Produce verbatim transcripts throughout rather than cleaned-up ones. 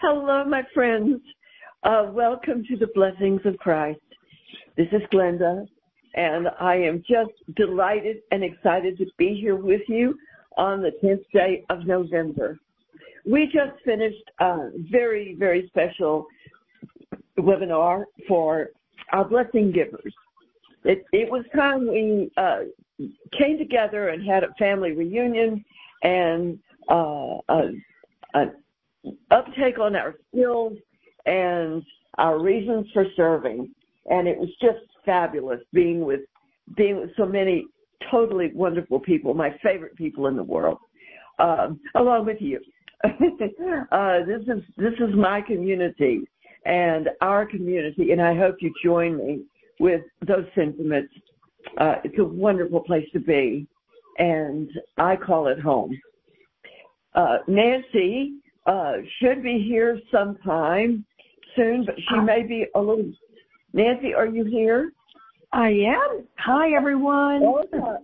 Hello, my friends. Uh, welcome to the Blessings of Christ. This is Glenda, and I am just delighted and excited to be here with you on the tenth day of November. We just finished a very, very special webinar for our blessing givers. It, it was time we uh, came together and had a family reunion and uh, a, a uptake on our skills and our reasons for serving. And it was just fabulous being with being with so many totally wonderful people, my favorite people in the world, um, along with you. uh, this is this is my community and our community, and I hope you join me with those sentiments. Uh, it's a wonderful place to be, and I call it home. Uh, Nancy uh, should be here sometime soon, but she may be a little. Nancy, are you here? I am. Hi, everyone. Oh,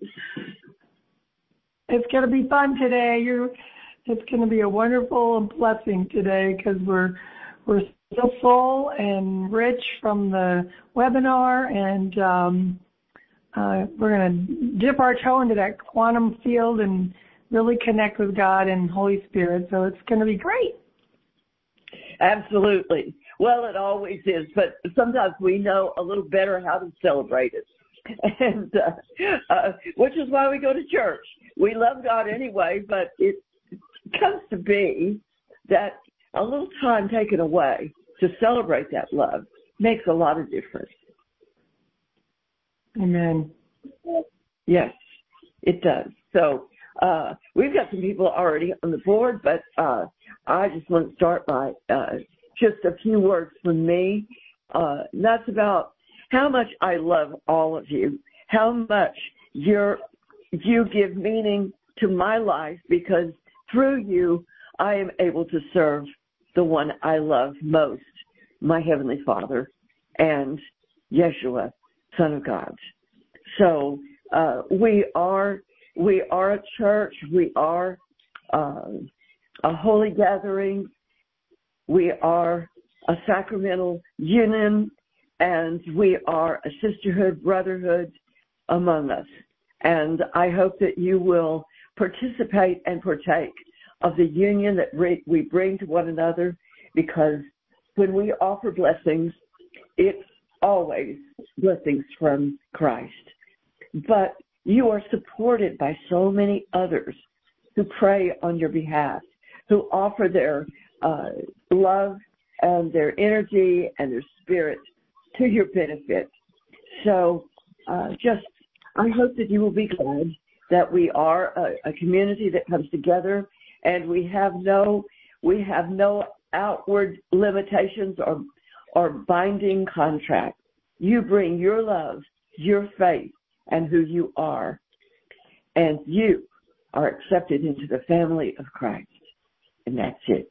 it's going to be fun today. You're, it's going to be a wonderful blessing today because we're we're still full and rich from the webinar, and um, uh, we're going to dip our toe into that quantum field and really connect with God and Holy Spirit. So it's going to be great. Absolutely. Well, it always is, but sometimes we know a little better how to celebrate it, and uh, uh, which is why we go to church. We love God anyway, but it comes to be that a little time taken away to celebrate that love makes a lot of difference. Amen. Yes, it does. So uh, we've got some people already on the board, but uh, I just want to start by uh, just a few words from me. Uh, that's about how much I love all of you, how much you're, you give meaning to my life, because through you, I am able to serve the one I love most, my Heavenly Father, and Yeshua, Son of God. So uh, we are we are a church. We are uh, a holy gathering. We are a sacramental union, and we are a sisterhood, brotherhood among us. And I hope that you will participate and partake of the union that we bring to one another, because when we offer blessings, it's always blessings from Christ. But you are supported by so many others who pray on your behalf, who offer their uh, love and their energy and their spirit to your benefit. So uh, just, I hope that you will be glad that we are a, a community that comes together, and we have no, we have no outward limitations or, or binding contracts. You bring your love, your faith, and who you are, and you are accepted into the family of Christ, and that's it.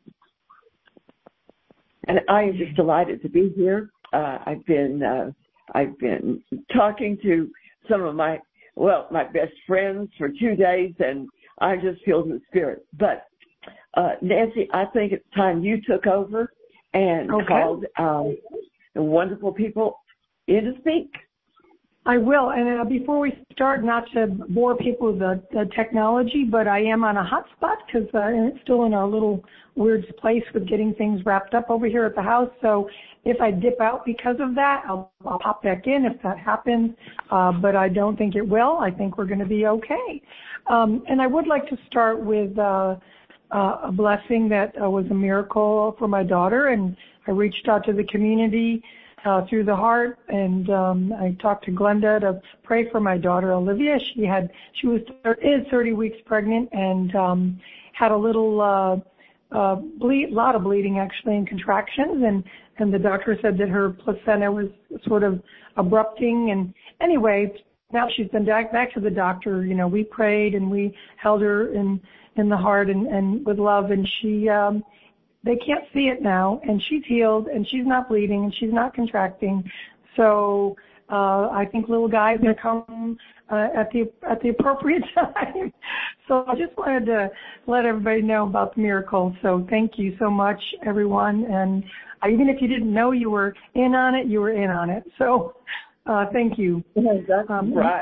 And I am just delighted to be here. Uh, I've been uh, I've been talking to some of my well my best friends for two days, and I just feel the spirit. But uh, Nancy, I think it's time you took over and okay. called um, the wonderful people in to speak. I will. And uh, before we start, not to bore people with the, the technology, but I am on a hotspot because uh, it's still in our little weird place with getting things wrapped up over here at the house. So if I dip out because of that, I'll, I'll pop back in if that happens. Uh, but I don't think it will. I think we're going to be okay. Um, and I would like to start with uh, uh, a blessing that uh, was a miracle for my daughter. And I reached out to the community Uh, through the heart, and um, I talked to Glenda to pray for my daughter Olivia. She had, she was is thirty weeks pregnant, and um, had a little uh, uh, bleed, lot of bleeding actually, and contractions, and and the doctor said that her placenta was sort of abrupting. And anyway, now she's been back back to the doctor. You know, we prayed and we held her in in the heart and and with love, and she. Um, They can't see it now, and she's healed, and she's not bleeding, and she's not contracting. So uh, I think little guy's going to come uh, at the at the appropriate time. So I just wanted to let everybody know about the miracle. So thank you so much, everyone. And uh, even if you didn't know you were in on it, you were in on it. So uh, thank you. Yeah, that's um, right.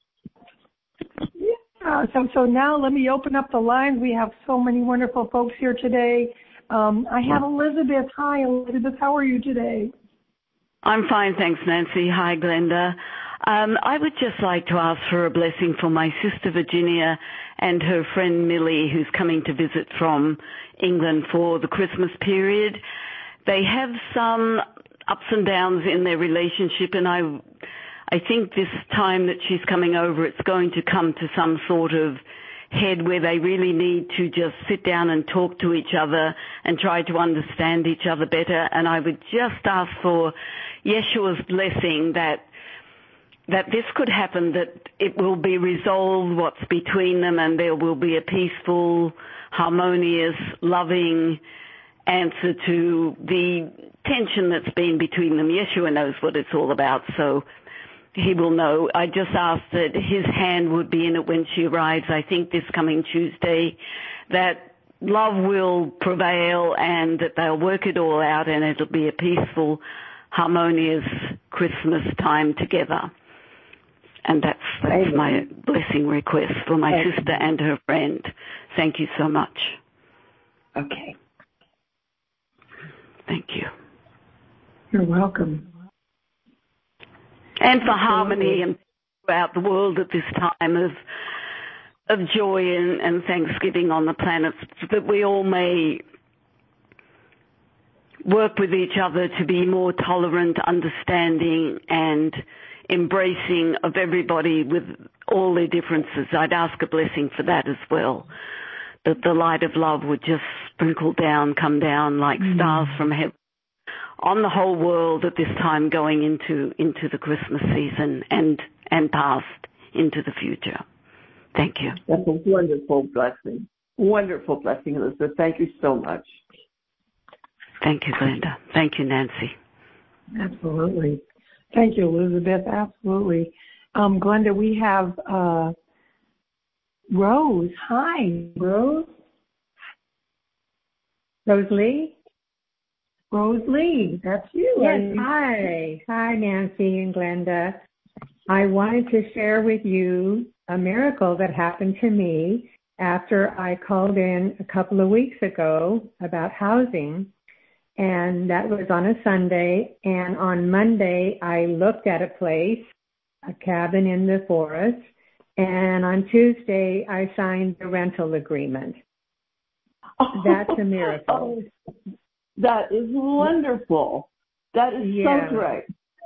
Yeah. So so now let me open up the lines. We have so many wonderful folks here today. Um, I have Elizabeth. Hi, Elizabeth. How are you today? I'm fine, thanks, Nancy. Hi, Glenda. Um, I would just like to ask for a blessing for my sister Virginia and her friend Millie, who's coming to visit from England for the Christmas period. They have some ups and downs in their relationship, and I, I think this time that she's coming over, it's going to come to some sort of head where they really need to just sit down and talk to each other and try to understand each other better. And I would just ask for Yeshua's blessing that that this could happen, that it will be resolved what's between them, and there will be a peaceful, harmonious, loving answer to the tension that's been between them. Yeshua knows what it's all about, so he will know. I just ask that his hand would be in it when she arrives, I think this coming Tuesday, that love will prevail and that they'll work it all out and it'll be a peaceful, harmonious Christmas time together. And that's, that's my blessing request for my Thank sister you. And her friend. Thank you so much. Okay. Thank you. You're welcome. And for harmony and throughout the world at this time of of joy and, and thanksgiving on the planet, so that we all may work with each other to be more tolerant, understanding, and embracing of everybody with all their differences. I'd ask a blessing for that as well, that the light of love would just sprinkle down, come down like mm. stars from heaven on the whole world at this time, going into into the Christmas season and and past into the future. Thank you. That's a wonderful blessing. Wonderful blessing, Elizabeth. Thank you so much. Thank you, Glenda. Thank you, Nancy. Absolutely. Thank you, Elizabeth. Absolutely. Um, Glenda, we have uh, Rose. Hi, Rose. Rose Lee? Rose Lee, that's you. Yes, hi. Hi, Nancy and Glenda. I wanted to share with you a miracle that happened to me after I called in a couple of weeks ago about housing. And that was on a Sunday. And on Monday, I looked at a place, a cabin in the forest. And on Tuesday, I signed the rental agreement. That's a miracle. Oh, that is wonderful. That is yeah. so great.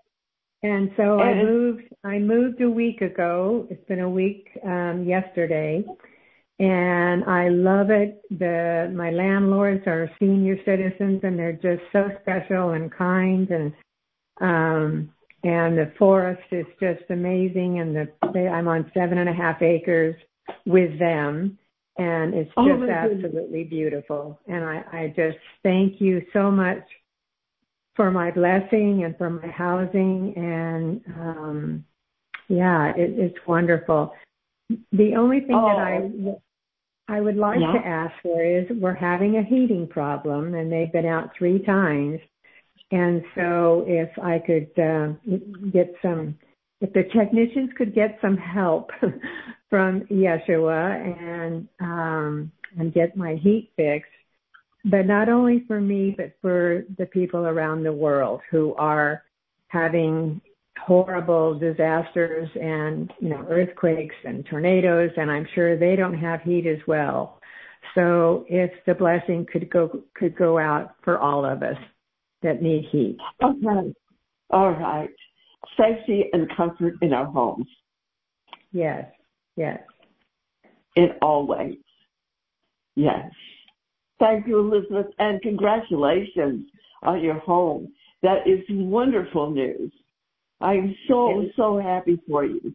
And so and I moved. I moved a week ago. It's been a week um, yesterday, and I love it. The my landlords are senior citizens, and they're just so special and kind, and um, and the forest is just amazing. And the they, I'm on seven and a half acres with them. And it's just oh, absolutely beautiful. And I, I just thank you so much for my blessing and for my housing. And, um, yeah, it, it's wonderful. The only thing oh. that I, I would like yeah. to ask for is we're having a heating problem, and they've been out three times. And so if I could uh, get some, if the technicians could get some help from Yeshua and um, and get my heat fixed, but not only for me, but for the people around the world who are having horrible disasters and, you know, earthquakes and tornadoes, and I'm sure they don't have heat as well. So if the blessing could go could go out for all of us that need heat. Okay. All right. Safety and comfort in our homes. Yes. Yes. In all ways. Yes. Thank you, Elizabeth, and congratulations on your home. That is wonderful news. I'm so, so happy for you.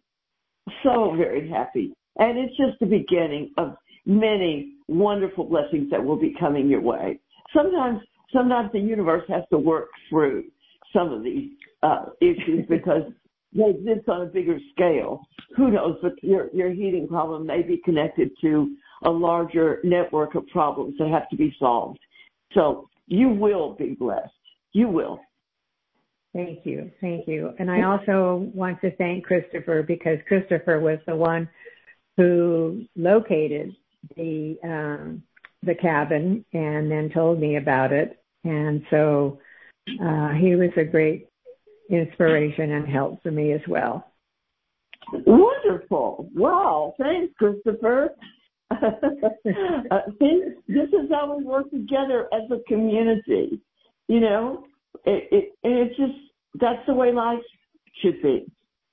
So very happy. And it's just the beginning of many wonderful blessings that will be coming your way. Sometimes, sometimes the universe has to work through some of these uh, issues because they exist on a bigger scale. Who knows? But your your heating problem may be connected to a larger network of problems that have to be solved. So you will be blessed. You will. Thank you. Thank you. And I also want to thank Christopher, because Christopher was the one who located the um, the cabin and then told me about it. And so uh, he was a great inspiration and help for me as well. Wonderful. Wow. Thanks, Christopher. uh, see, this is how we work together as a community. You know, it, it, and it's just, that's the way life should be.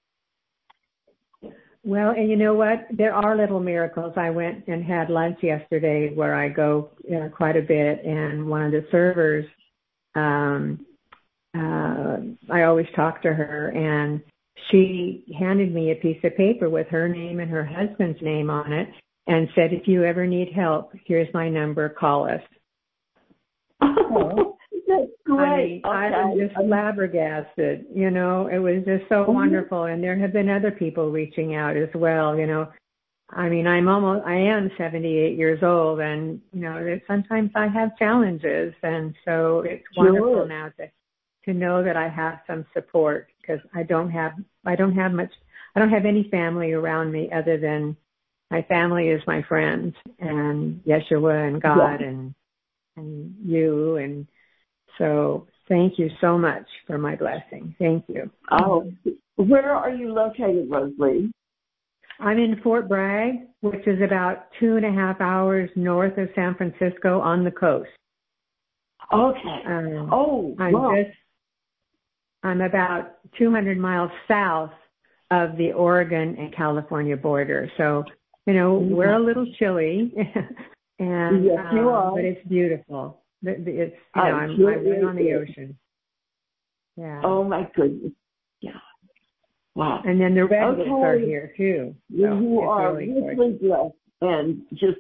Well, and you know what? There are little miracles. I went and had lunch yesterday where I go uh, quite a bit, and one of the servers, um, uh, I always talk to her, and she handed me a piece of paper with her name and her husband's name on it and said, if you ever need help, here's my number, call us. Oh, that's great. I mean, okay. I was just flabbergasted, you know, it was just so mm-hmm. wonderful. And there have been other people reaching out as well, you know. I mean, I'm almost, I am seventy-eight years old, and, you know, sometimes I have challenges. And so it's wonderful sure. now to, to know that I have some support, because I don't have, I don't have much, I don't have any family around me other than my family is my friends and Yeshua and God yeah. and, and you. And so thank you so much for my blessing. Thank you. Oh, where are you located, Rosalie? I'm in Fort Bragg, which is about two and a half hours north of San Francisco on the coast. Okay. Um, oh, I'm wow. just, I'm about two hundred miles south of the Oregon and California border. So, you know, mm-hmm. we're a little chilly, and yes, um, you are. but it's beautiful. It's, you know, I'm, I'm, sure I'm right on the ocean. Yeah. Oh my goodness. Yeah. Wow. And then the redwoods okay. are here too. So you are really richly blessed, and just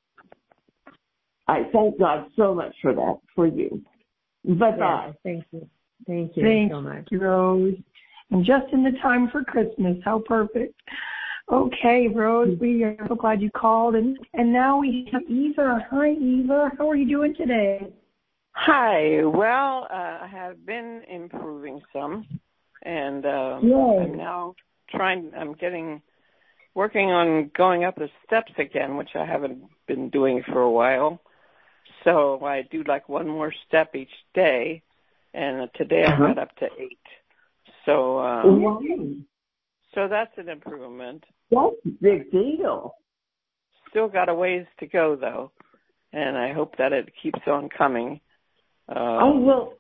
I thank God so much for that for you. Bye bye. Yeah, thank you. Thank you Thank so much. you, Rose. And just in the time for Christmas. How perfect. Okay, Rose, we are so glad you called. And, and now we have Eva. Hi, Eva. How are you doing today? Hi. Well, uh, I have been improving some. And uh, I'm now trying, I'm getting, working on going up the steps again, which I haven't been doing for a while. So I do like one more step each day. And today I got up to eight. So, um, wow. so that's an improvement. That's a big deal. Still got a ways to go, though. And I hope that it keeps on coming. Um, oh, well,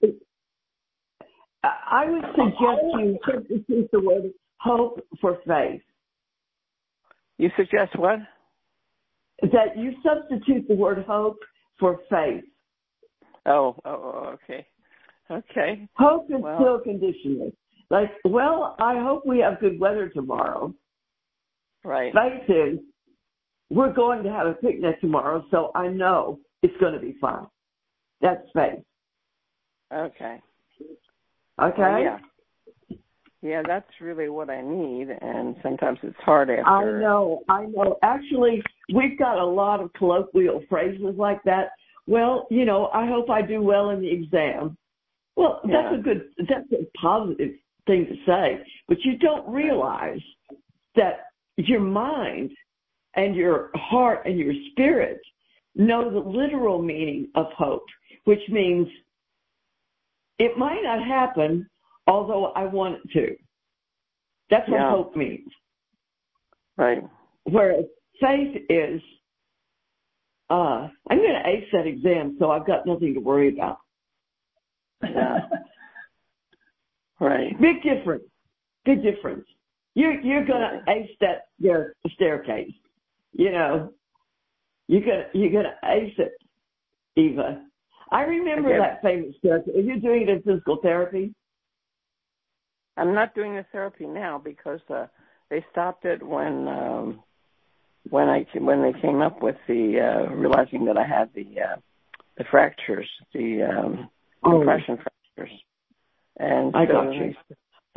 I would suggest you substitute the word hope for faith. You suggest what? That you substitute the word hope for faith. Oh, oh, okay. Okay. Hope is well, still conditional. Like, well, I hope we have good weather tomorrow. Right. Faith is, we're going to have a picnic tomorrow, so I know it's going to be fine. That's faith. Okay. Okay? Well, yeah. Yeah, that's really what I need, and sometimes it's hard after. I know, I know. Actually, we've got a lot of colloquial phrases like that. Well, you know, I hope I do well in the exam. Well, yeah. that's a good, that's a positive thing to say, but you don't realize that your mind and your heart and your spirit know the literal meaning of hope, which means it might not happen, although I want it to. That's what yeah. hope means. Right. Whereas faith is, uh, I'm going to ace that exam, so I've got nothing to worry about. Yeah. Right. Big difference. Big difference. You're, you're going to ace that your staircase. You know, you're going to you're gonna ace it, Eva. I remember I that famous staircase. Are you doing it in physical therapy? I'm not doing the therapy now because uh, they stopped it when um, when I when they came up with the uh, realizing that I had the uh, the fractures, the um, oh. compression fractures, and I so got you. they stopped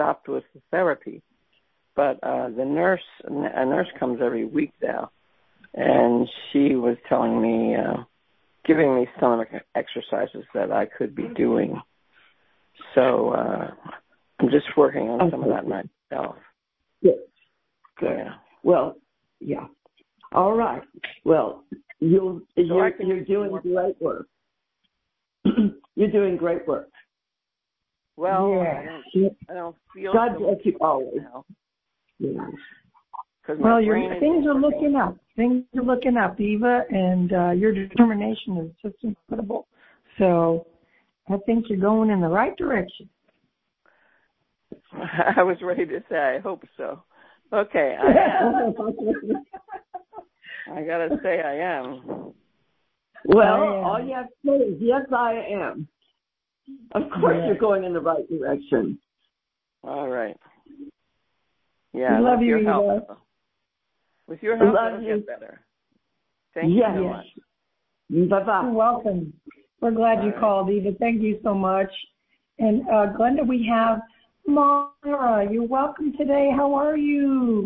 stopped with the therapy. But uh, the nurse, a nurse comes every week now, and she was telling me, uh, giving me some exercises that I could be doing. So uh, I'm just working on some of that myself. Good. Good. Yeah. Well, yeah. All right. Well, you'll, so you're, you're doing more... great work. You're doing great work. Well, yeah. I, don't, I don't feel God so bless you always. Now. Yeah. Well, your things are looking up. Things are looking up, Eva, and uh, your determination is just incredible. So I think you're going in the right direction. I was ready to say, I hope so. Okay, I am. I gotta say I am. Well, I am. All you have to say is, yes, I am. Of course yeah. you're going in the right direction. All right. Yeah, we love with you, your help. Eva. With your help, love it'll you. get better. Thank yes. you so much. Bye-bye. You're welcome. We're glad all you right. called, Eva. Thank you so much. And uh, Glenda, we have Mara. You're welcome today. How are you?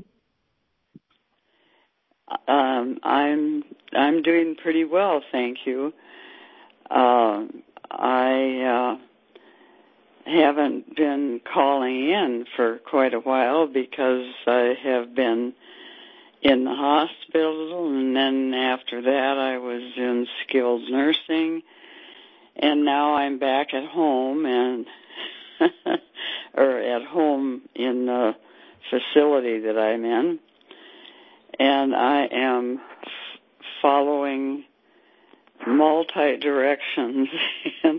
Um, I'm I'm doing pretty well, thank you. Uh, I uh, haven't been calling in for quite a while because I have been in the hospital, and then after that I was in skilled nursing, and now I'm back at home and or at home in the facility that I'm in. And I am f- following multi-directions and,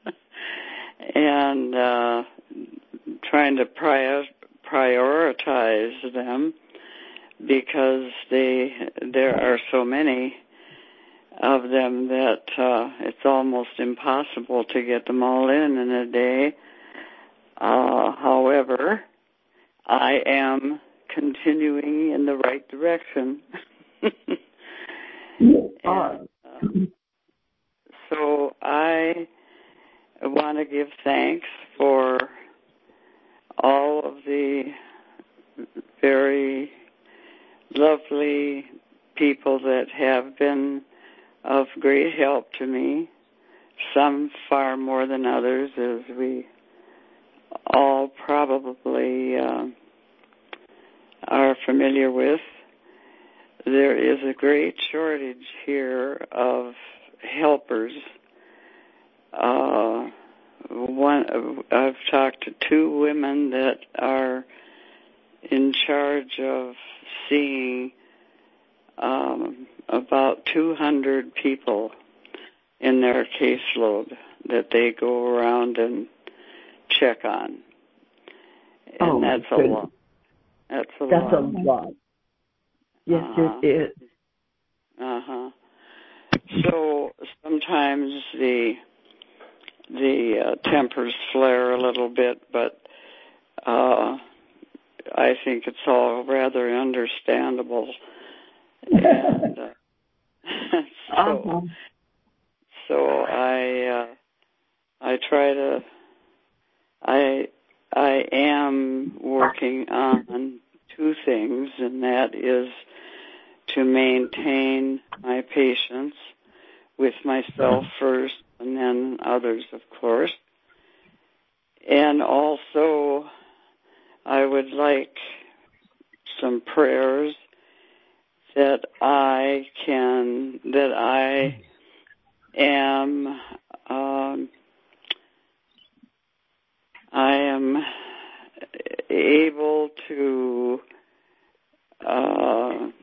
and uh, trying to prior- prioritize them because they there are so many of them that uh, it's almost impossible to get them all in in a day. Uh, however, I am continuing in the right direction. and, uh, so I want to give thanks for all of the very lovely people that have been of great help to me, some far more than others, as we all probably uh, are familiar with. There is a great shortage here of helpers. Uh, one, I've talked to two women that are in charge of seeing um, about two hundred people in their caseload that they go around and check on. And oh, that's a goodness. lot. That's a That's lot. a lot. Yes, uh-huh. it is. Uh-huh. So sometimes the the uh, tempers flare a little bit, but uh, I think it's all rather understandable. And uh, so, uh-huh. so I uh, I try to I I am working on two things, and that is to maintain my patience with myself first and then others, of course. And also, I would like some prayers that I can, that I am, um, I am able to uh,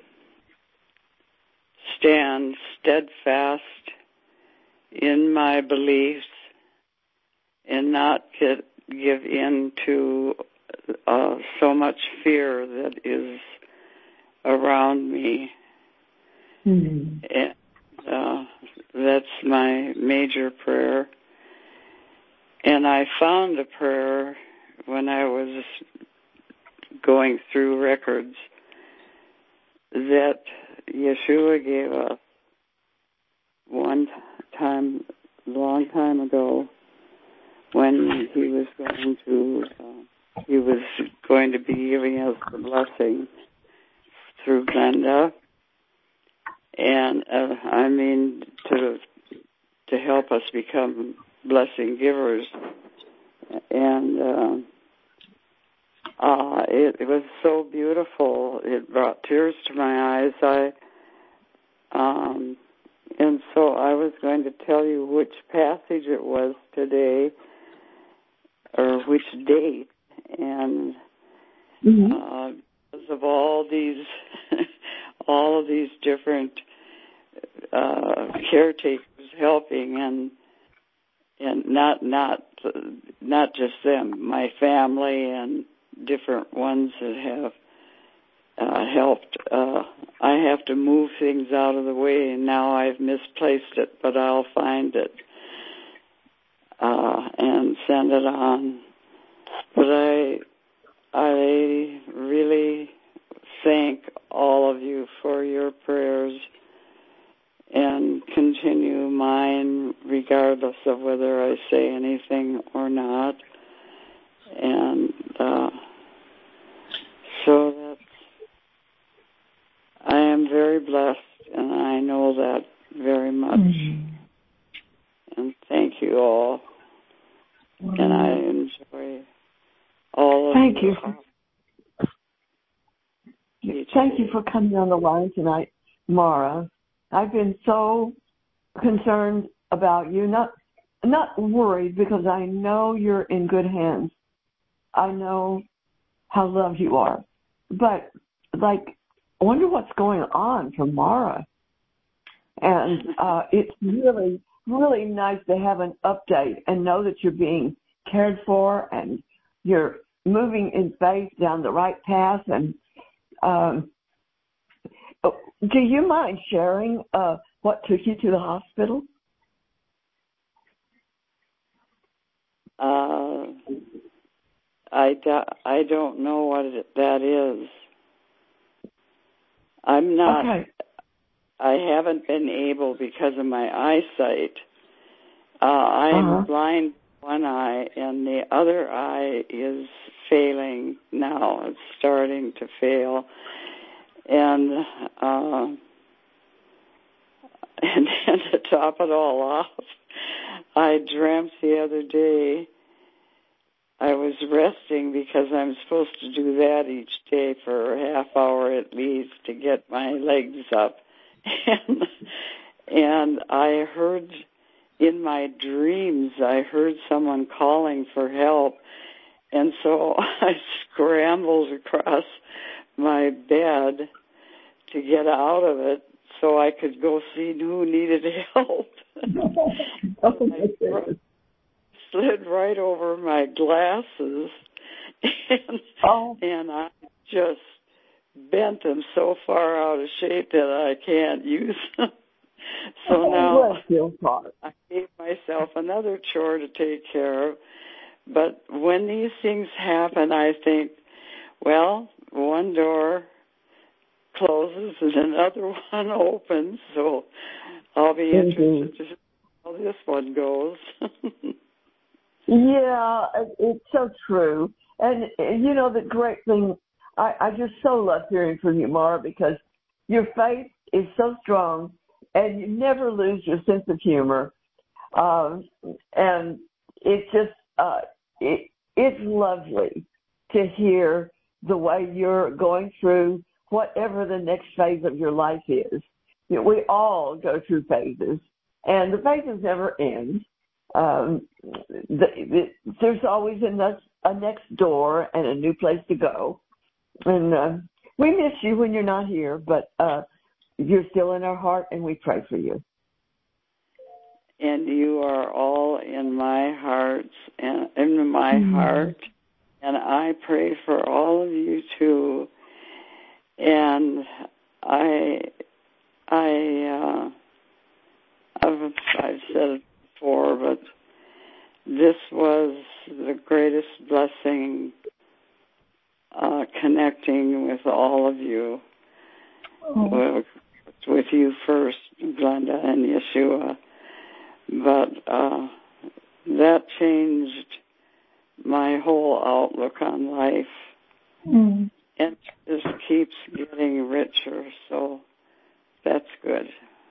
stand steadfast in my beliefs and not get, give in to uh, so much fear that is around me. Mm-hmm. And uh, that's my major prayer. And I found a prayer when I was going through records that Yeshua gave us one time, a long time ago, when he was going to uh, he was going to be giving us the blessing through Glenda. And, uh, I mean, to to help us become blessing givers. And uh, uh, it, it was so beautiful. It brought tears to my eyes. I um, and so I was going to tell you which passage it was today, or which date. And mm-hmm. uh, because of all these, all of these different uh, caretakers helping, and and not not not just them, my family and different ones that have uh, helped. Uh, I have to move things out of the way, and now I've misplaced it, but I'll find it uh, and send it on. But I I really thank all of you for your prayers, and continue mine regardless of whether I say anything or not. And uh, so that's, I am very blessed, and I know that very much. Mm-hmm. And thank you all. Mm-hmm. And I enjoy all of Thank you. you. Thank you for coming on the line tonight, Mara. I've been so concerned about you, not not worried, because I know you're in good hands. I know how loved you are. But, like, I wonder what's going on for Mara. And uh, it's really, really nice to have an update and know that you're being cared for and you're moving in faith down the right path. And um do you mind sharing uh, what took you to the hospital? Uh, I, do, I don't know what it, that is. I'm not, okay. I haven't been able, because of my eyesight. Uh, I'm uh-huh. blind one eye, and the other eye is failing now. It's starting to fail. And, uh, and then to top it all off, I dreamt the other day I was resting, because I'm supposed to do that each day for a half hour at least to get my legs up. And, and I heard in my dreams, I heard someone calling for help. And so I scrambled across my bed to get out of it so I could go see who needed help. Oh, I slid right over my glasses, and, oh. and I just bent them so far out of shape that I can't use them. So oh, now I gave myself another chore to take care of. But when these things happen, I think, well, one door closes and another one opens, so I'll be interested mm-hmm. to see how this one goes. Yeah, it's so true. And, you know, the great thing, I, I just so love hearing from you, Mara, because your faith is so strong and you never lose your sense of humor. Um, and it's just, uh, it, it's lovely to hear the way you're going through whatever the next phase of your life is. You know, we all go through phases, and the phases never end. Um, the, the, there's always a next, a next door and a new place to go. And uh, we miss you when you're not here, but uh, you're still in our heart, and we pray for you. And you are all in my heart, and in my mm. heart, and I pray for all of you too. And I, I, uh, I've, I've said it before, but this was the greatest blessing, uh, connecting with all of you, oh. with, with you first, Glenda and Yeshua. But uh, that changed my whole outlook on life. Mm. And it just keeps getting richer, so that's good.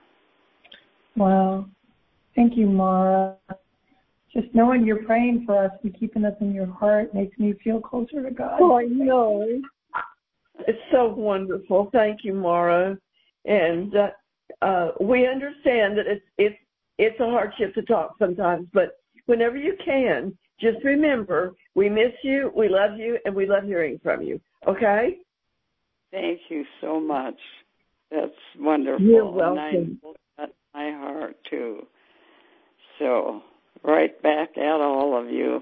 Wow. Thank you, Mara. Just knowing you're praying for us and keeping us in your heart makes me feel closer to God. Oh, I know. It's so wonderful. Thank you, Mara. And uh, uh, we understand that it's it's it's a hardship to talk sometimes, but whenever you can, just remember we miss you, we love you, and we love hearing from you. Okay? Thank you so much. That's wonderful. You're welcome. And I know that's my heart too. So, right back at all of you.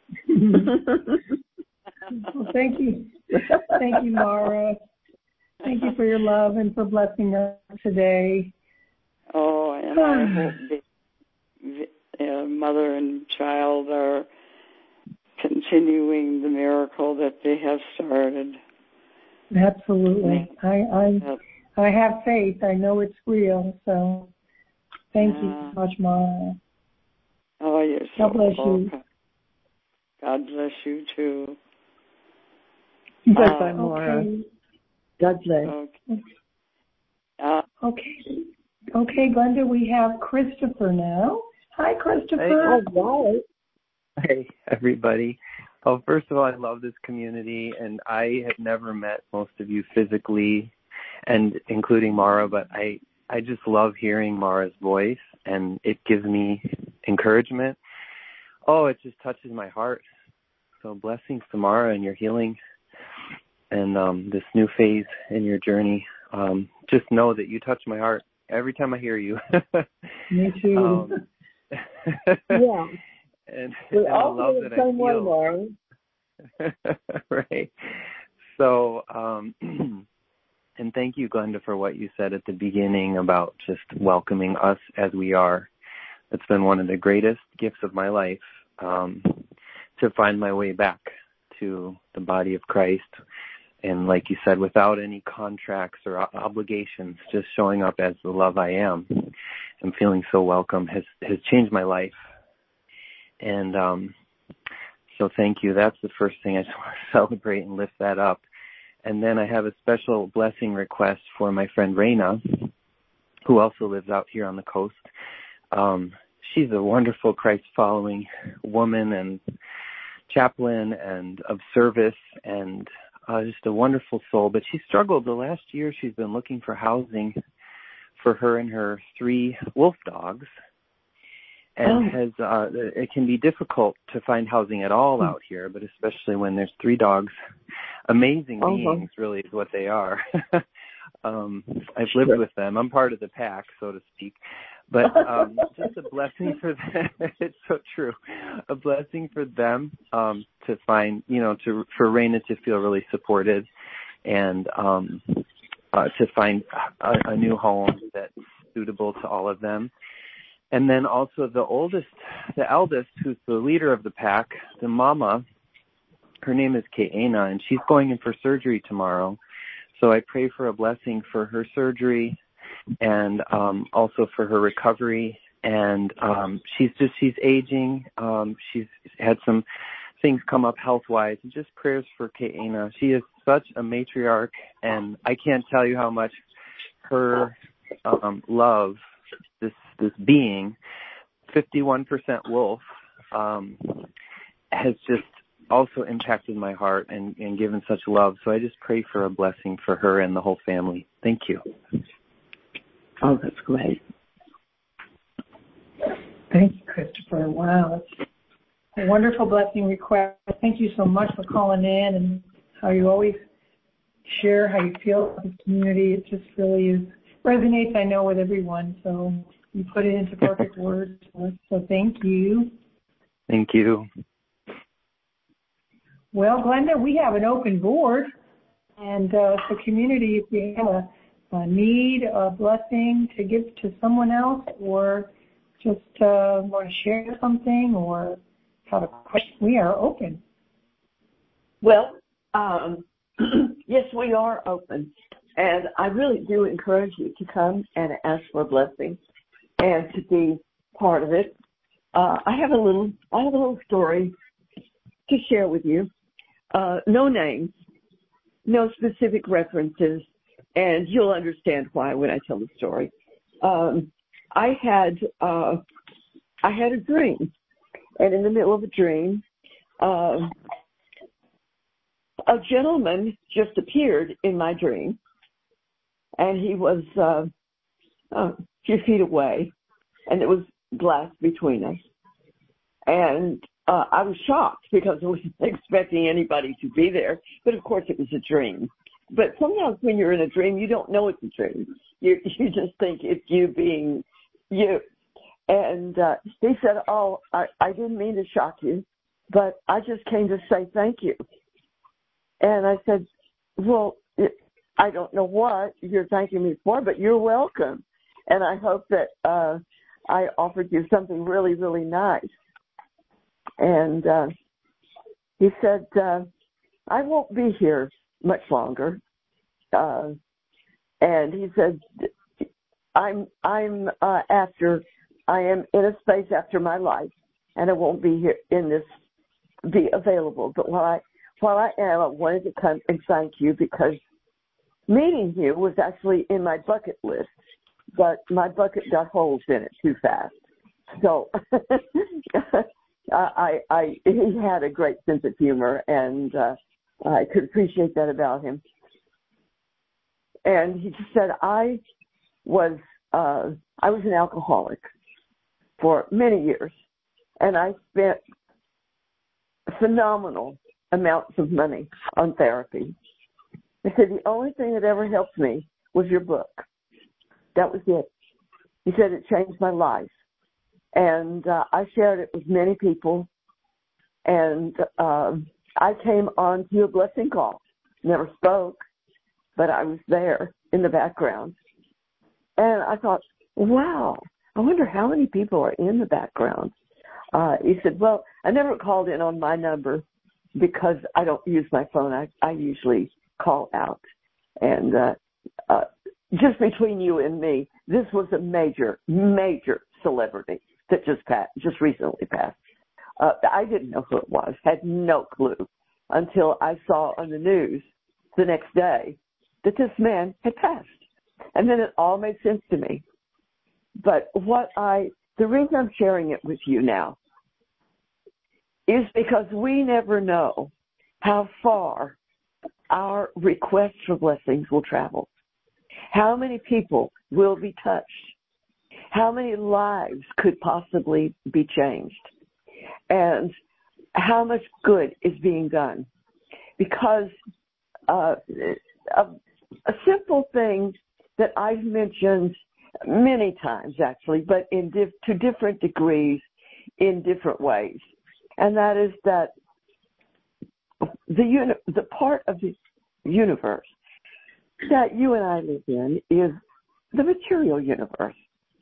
Well, thank you. Thank you, Mara. Thank you for your love and for blessing us today. Oh, and I hope the uh, mother and child are continuing the miracle that they have started. Absolutely. I I, I have faith. I know it's real. So thank uh, you so much, Mara. Oh, you're so God bless welcome. you. God bless you, too. Goodbye, uh, Mara. Okay. God bless. Okay. Uh, Okay. Okay, Glenda, we have Christopher now. Hi, Christopher. Hey. All right. Hey, everybody. Well, first of all, I love this community, and I have never met most of you physically, and including Mara, but I, I just love hearing Mara's voice, and it gives me encouragement. Oh, it just touches my heart. So blessings to Mara and your healing and um, this new phase in your journey. Um, just know that you touch my heart every time I hear you. Me too. um, Yeah. And, We and I all love feel that the same I way, feel. Mara. Right. So, um, and thank you, Glenda, for what you said at the beginning about just welcoming us as we are. It's been one of the greatest gifts of my life, um, to find my way back to the body of Christ. And like you said, without any contracts or obligations, just showing up as the love I am and feeling so welcome has, has changed my life. And um, so thank you. That's the first thing. I just want to celebrate and lift that up. And then I have a special blessing request for my friend Raina, who also lives out here on the coast. Um, she's a wonderful Christ-following woman and chaplain and of service and uh, just a wonderful soul. But she struggled the last year. She's been looking for housing for her and her three wolf dogs. And oh. has uh, it can be difficult to find housing at all out here, but especially when there's three dogs. Amazing uh-huh. beings, really, is what they are. um, I've lived with them. I'm part of the pack, so to speak. But um, just a blessing for them. It's so true. A blessing for them um, to find, you know, to for Raina to feel really supported and um, uh, to find a, a new home that's suitable to all of them. And then also the oldest, the eldest, who's the leader of the pack, the mama, her name is Ke'ena, and she's going in for surgery tomorrow. So I pray for a blessing for her surgery and um, also for her recovery. And um, she's just, she's aging. Um, she's had some things come up health-wise. And just prayers for Ke'ena. She is such a matriarch, and I can't tell you how much her um, love this this being, fifty-one percent wolf, um, has just also impacted my heart and, and given such love. So I just pray for a blessing for her and the whole family. Thank you. Oh, that's great. Thank you, Christopher. Wow, that's a wonderful blessing request. Thank you so much for calling in and how you always share how you feel about the community. It just really is resonates, I know, with everyone. So you put it into perfect words. So thank you. Thank you. Well, Glenda, we have an open board. And uh, the community, if you have a, a need, a blessing to give to someone else, or just uh, want to share something or have a question, we are open. Well, um, yes, we are open. And I really do encourage you to come and ask for a blessing and to be part of it. Uh, I have a little, I have a little story to share with you. Uh, no names, no specific references, and you'll understand why when I tell the story. Um, I had uh, I had a dream, and in the middle of a dream, uh, a gentleman just appeared in my dream, and he was uh, a few feet away, and there was glass between us. And uh, I was shocked because I wasn't expecting anybody to be there, but of course it was a dream. But sometimes when you're in a dream, you don't know it's a dream. You, you just think it's you being you. And uh, he said, oh, I, I didn't mean to shock you, but I just came to say thank you. And I said, well, it, I don't know what you're thanking me for, but you're welcome. And I hope that uh, I offered you something really, really nice. And uh, he said, uh, I won't be here much longer. Uh, and he said, I'm, I'm uh, after, I am in a space after my life, and I won't be here in this, be available. But while I, while I am, I wanted to come and thank you because meeting you was actually in my bucket list, but my bucket got holes in it too fast. So I, I, he had a great sense of humor, and uh, I could appreciate that about him. And he just said, I was, uh, I was an alcoholic for many years, and I spent phenomenal amounts of money on therapy. He said, the only thing that ever helped me was your book. That was it. He said, it changed my life. And uh, I shared it with many people, and uh, I came on to a blessing call. Never spoke, but I was there in the background. And I thought, wow, I wonder how many people are in the background. Uh, he said, well, I never called in on my number because I don't use my phone. I, I usually call out. And uh, uh, just between you and me, this was a major, major celebrity that just passed, just recently passed. Uh, I didn't know who it was, had no clue until I saw on the news the next day that this man had passed. And then it all made sense to me. But what I, the reason I'm sharing it with you now is because we never know how far our requests for blessings will travel. How many people will be touched? How many lives could possibly be changed? And how much good is being done? Because uh, a, a simple thing that I've mentioned many times, actually, but in diff- to different degrees, in different ways, and that is that the uni- the part of the universe that you and I live in is the material universe.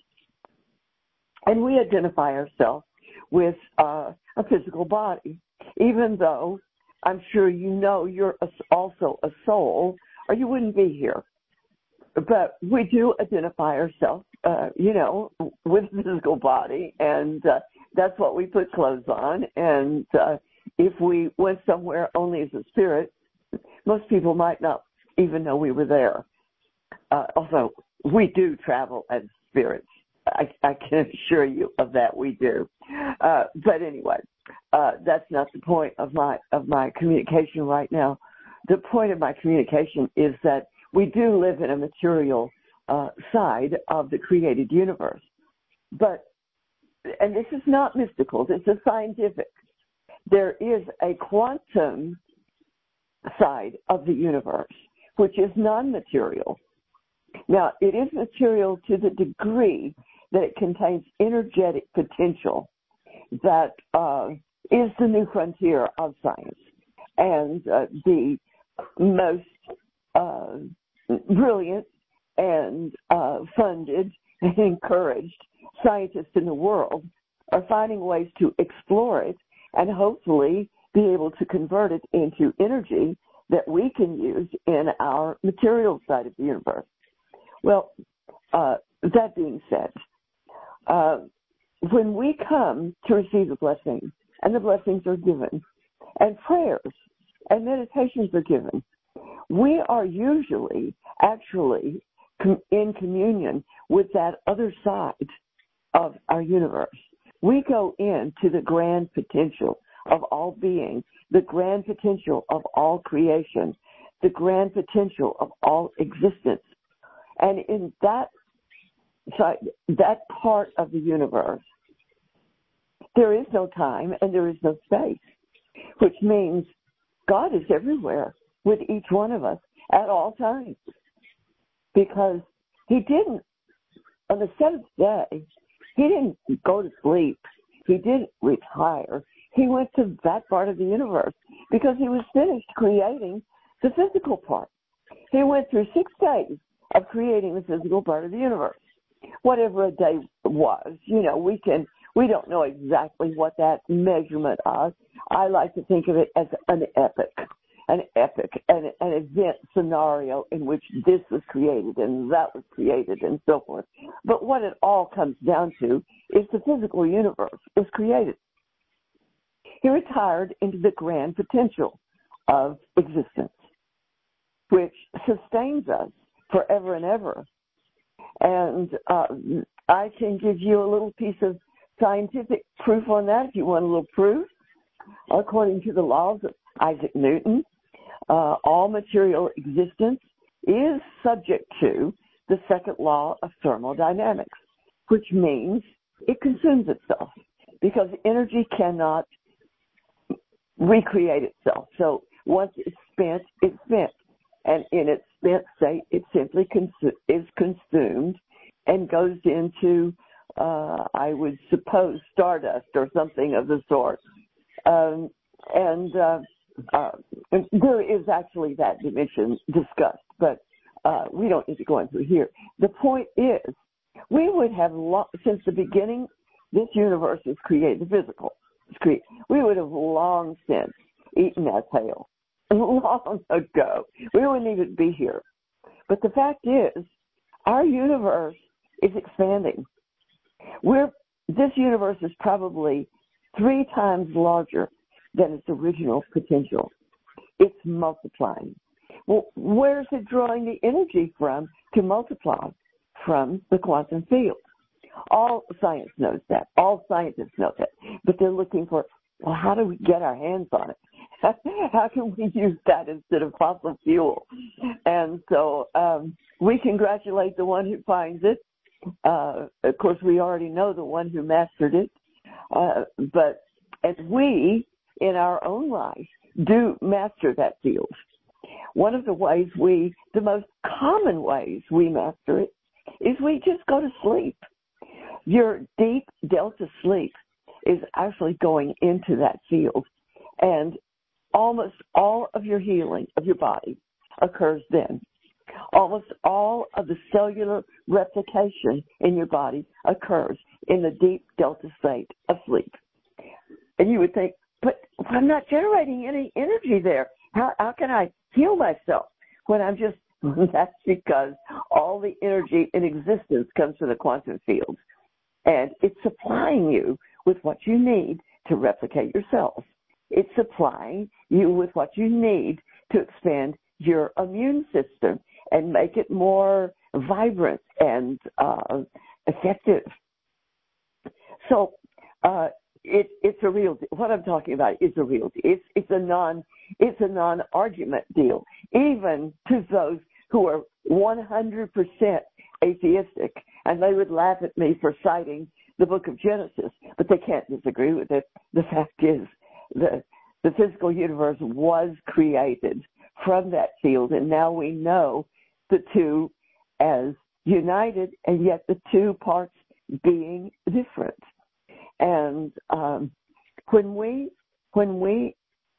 And we identify ourselves with uh, a physical body, even though I'm sure you know you're a, also a soul, or you wouldn't be here. But we do identify ourselves, uh, you know, with a physical body, and uh, that's what we put clothes on. And uh, if we went somewhere only as a spirit, most people might not even know we were there. Uh, although we do travel as spirits. I, I can assure you of that, we do. Uh, but anyway, uh, that's not the point of my of my communication right now. The point of my communication is that we do live in a material uh, side of the created universe. But, and this is not mystical, this is scientific. There is a quantum side of the universe, which is non-material. Now, it is material to the degree that it contains energetic potential that uh, is the new frontier of science and uh, the most uh, brilliant and uh, funded and encouraged scientists in the world are finding ways to explore it and hopefully be able to convert it into energy that we can use in our material side of the universe. Well, uh, that being said, uh, when we come to receive a blessing, and the blessings are given, and prayers and meditations are given, we are usually actually com- in communion with that other side of our universe. We go into the grand potential of all being, the grand potential of all creation, the grand potential of all existence. And in that side, that part of the universe, there is no time and there is no space, which means God is everywhere with each one of us at all times. Because he didn't, on the seventh day, he didn't go to sleep. He didn't retire. He went to that part of the universe because he was finished creating the physical part. He went through six days of creating the physical part of the universe. Whatever a day was, you know, we can, we don't know exactly what that measurement is. I like to think of it as an epic, an epic, an, an event scenario in which this was created and that was created and so forth. But what it all comes down to is the physical universe was created. He retired into the grand potential of existence, which sustains us forever and ever. And uh, I can give you a little piece of scientific proof on that if you want a little proof. According to the laws of Isaac Newton, uh, all material existence is subject to the second law of thermodynamics, which means it consumes itself because energy cannot recreate itself. So once it's spent, it's spent. And in its spent state, it simply consu- is consumed and goes into, uh, I would suppose, stardust or something of the sort. Um, and uh, uh, there is actually that dimension discussed, but uh, we don't need to go into it here. The point is, we would have, lo- since the beginning, this universe was created, the physical was created, we would have long since eaten that tail. Long ago. We wouldn't even be here. But the fact is, our universe is expanding. We're, this universe is probably three times larger than its original potential. It's multiplying. Well, where's it drawing the energy from to multiply? From the quantum field. All science knows that. All scientists know that. But they're looking for, well, how do we get our hands on it? How can we use that instead of fossil fuel? And so um, we congratulate the one who finds it. Uh, of course, we already know the one who mastered it. Uh, but as we, in our own life, do master that field, one of the ways we, the most common ways we master it, is we just go to sleep. Your deep delta sleep is actually going into that field. And almost all of your healing of your body occurs then. Almost all of the cellular replication in your body occurs in the deep delta state of sleep. And you would think, but I'm not generating any energy there. How, how can I heal myself when I'm just, that's because all the energy in existence comes from the quantum field. And it's supplying you with what you need to replicate yourself. It's supplying you with what you need to expand your immune system and make it more vibrant and uh, effective. So uh, it, it's a real. What I'm talking about is a real. It's it's a non. It's a non-argument deal, even to those who are one hundred percent atheistic, and they would laugh at me for citing the Book of Genesis, but they can't disagree with it. The fact is, the the physical universe was created from that field, and now we know the two as united, and yet the two parts being different. And um, when we when we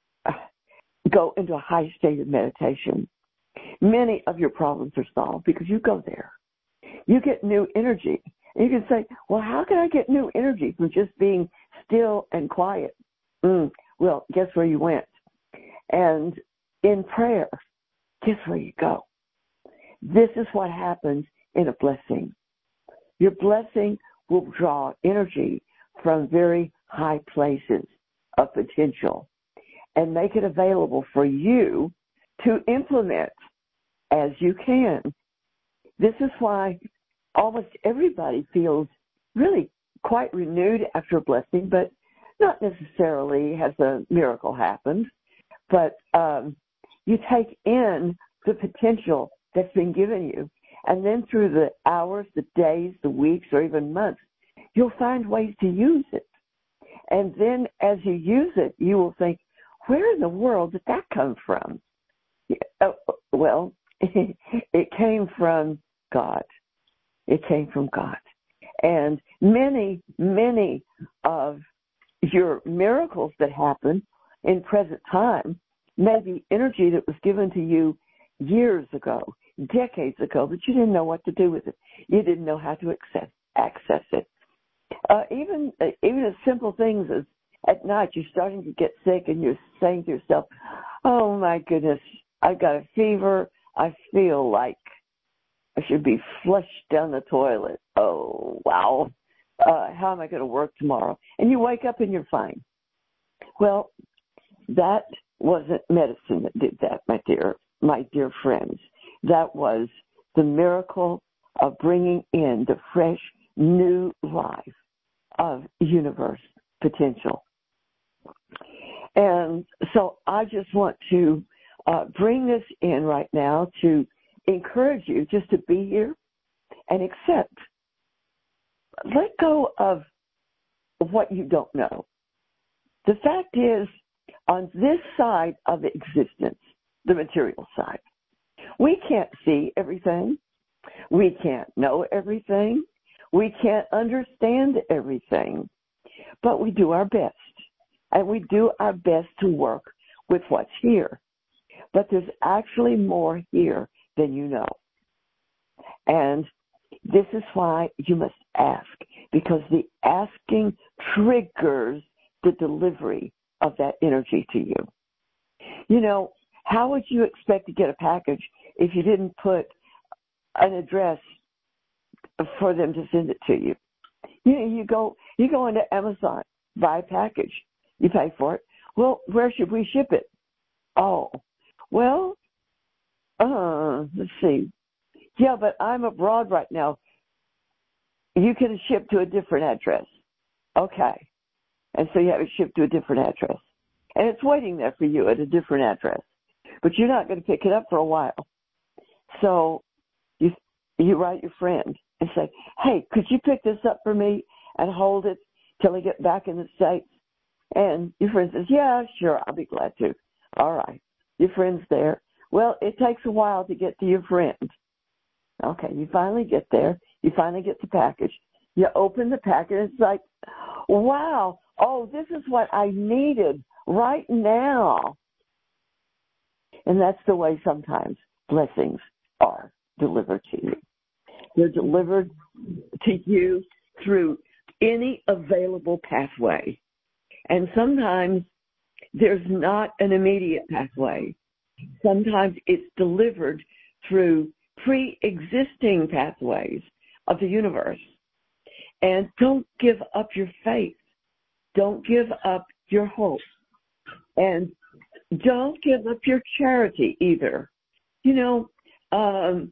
go into a high state of meditation, many of your problems are solved because you go there. You get new energy. And you can say, well, how can I get new energy from just being still and quiet? Mm, well, guess where you went? And in prayer, guess where you go? This is what happens in a blessing. Your blessing will draw energy from very high places of potential. and make it available for you to implement as you can. This is why almost everybody feels really quite renewed after a blessing, but not necessarily has a miracle happened. But um, you take in the potential that's been given you, and then through the hours, the days, the weeks, or even months, you'll find ways to use it. And then as you use it, you will think, where in the world did that come from? Oh, well, it came from God. It came from God. And many, many of your miracles that happen in present time may be energy that was given to you years ago, decades ago, but you didn't know what to do with it. You didn't know how to access, access it. Uh, even uh, even as simple things as at night you're starting to get sick and you're saying to yourself, oh my goodness, I've got a fever. I feel like I should be flushed down the toilet. Oh, wow. Uh, how am I going to work tomorrow? And you wake up and you're fine. Well, that wasn't medicine that did that, my dear, my dear friends. That was the miracle of bringing in the fresh, new life of universe potential. And so I just want to uh, bring this in right now to encourage you just to be here and accept. Let go of what you don't know. The fact is, on this side of existence, the material side, we can't see everything. We can't know everything. We can't understand everything. But we do our best. And we do our best to work with what's here. But there's actually more here than you know. And this is why you must ask, because the asking triggers the delivery of that energy to you. You know, how would you expect to get a package if you didn't put an address for them to send it to you? You know, you go, you go into Amazon, buy a package, you pay for it. Well, where should we ship it? Oh, well, uh, let's see. Yeah, but I'm abroad right now. You can ship to a different address. Okay. And so you have it shipped to a different address. And it's waiting there for you at a different address. But you're not going to pick it up for a while. So you you write your friend and say, hey, could you pick this up for me and hold it till I get back in the States? And your friend says, yeah, sure, I'll be glad to. All right. Your friend's there. Well, it takes a while to get to your friend. Okay, you finally get there. You finally get the package. You open the package, and it's like, wow, oh, this is what I needed right now. And that's the way sometimes blessings are delivered to you. They're delivered to you through any available pathway. And sometimes there's not an immediate pathway. Sometimes it's delivered through pre-existing pathways of the universe. And don't give up your faith. Don't give up your hope. And don't give up your charity either. You know, um,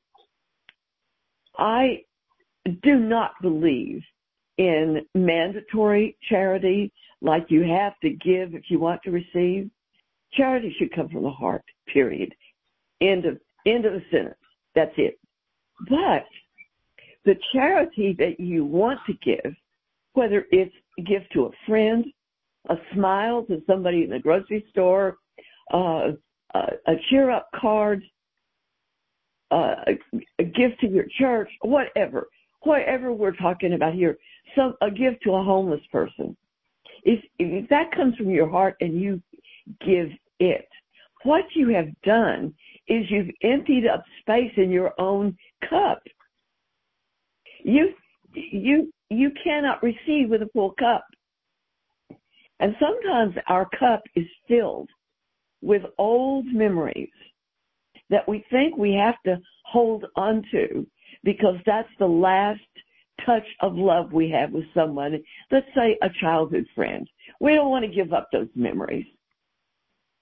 I do not believe in mandatory charity, like you have to give if you want to receive. Charity should come from the heart, period. End of, end of the sentence. That's it. But the charity that you want to give, whether it's a gift to a friend, a smile to somebody in the grocery store, uh, a, a cheer-up card, uh, a, a gift to your church, whatever, whatever we're talking about here, some a gift to a homeless person. If, if that comes from your heart and you give it, what you have done is you've emptied up space in your own cup. You, you, you cannot receive with a full cup. And sometimes our cup is filled with old memories that we think we have to hold on to because that's the last touch of love we have with someone. Let's say a childhood friend. We don't want to give up those memories.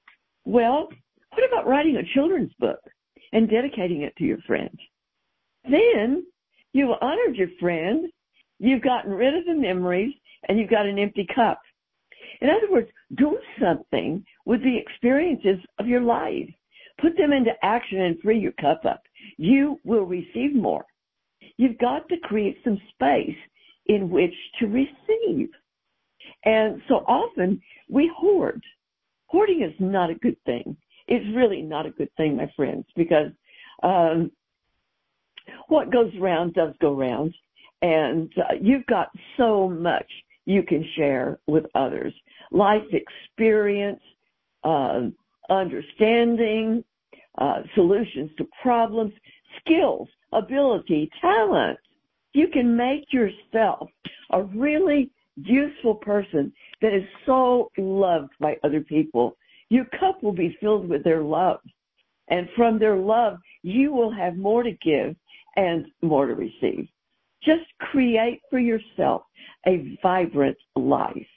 Well, what about writing a children's book and dedicating it to your friend? Then you've honored your friend, you've gotten rid of the memories, and you've got an empty cup. In other words, do something with the experiences of your life. Put them into action and free your cup up. You will receive more. You've got to create some space in which to receive. And so often we hoard. Hoarding is not a good thing. It's really not a good thing, my friends, because um, what goes around does go round. And uh, you've got so much you can share with others. Life experience, uh, understanding, uh, solutions to problems, skills, ability, talent. You can make yourself a really useful person that is so loved by other people. Your cup will be filled with their love. And from their love, you will have more to give and more to receive. Just create for yourself a vibrant life.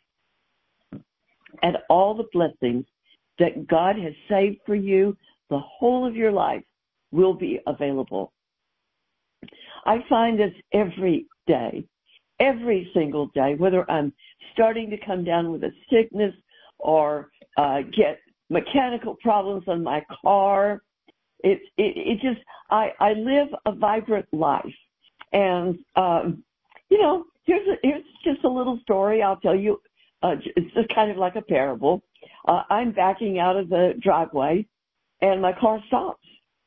And all the blessings that God has saved for you, the whole of your life, will be available. I find this every day, every single day, whether I'm starting to come down with a sickness or uh, get mechanical problems on my car. It, it, it just, I, I live a vibrant life. And, um, you know, here's, a, here's just a little story I'll tell you. Uh, it's just kind of like a parable. Uh, I'm backing out of the driveway, and my car stops.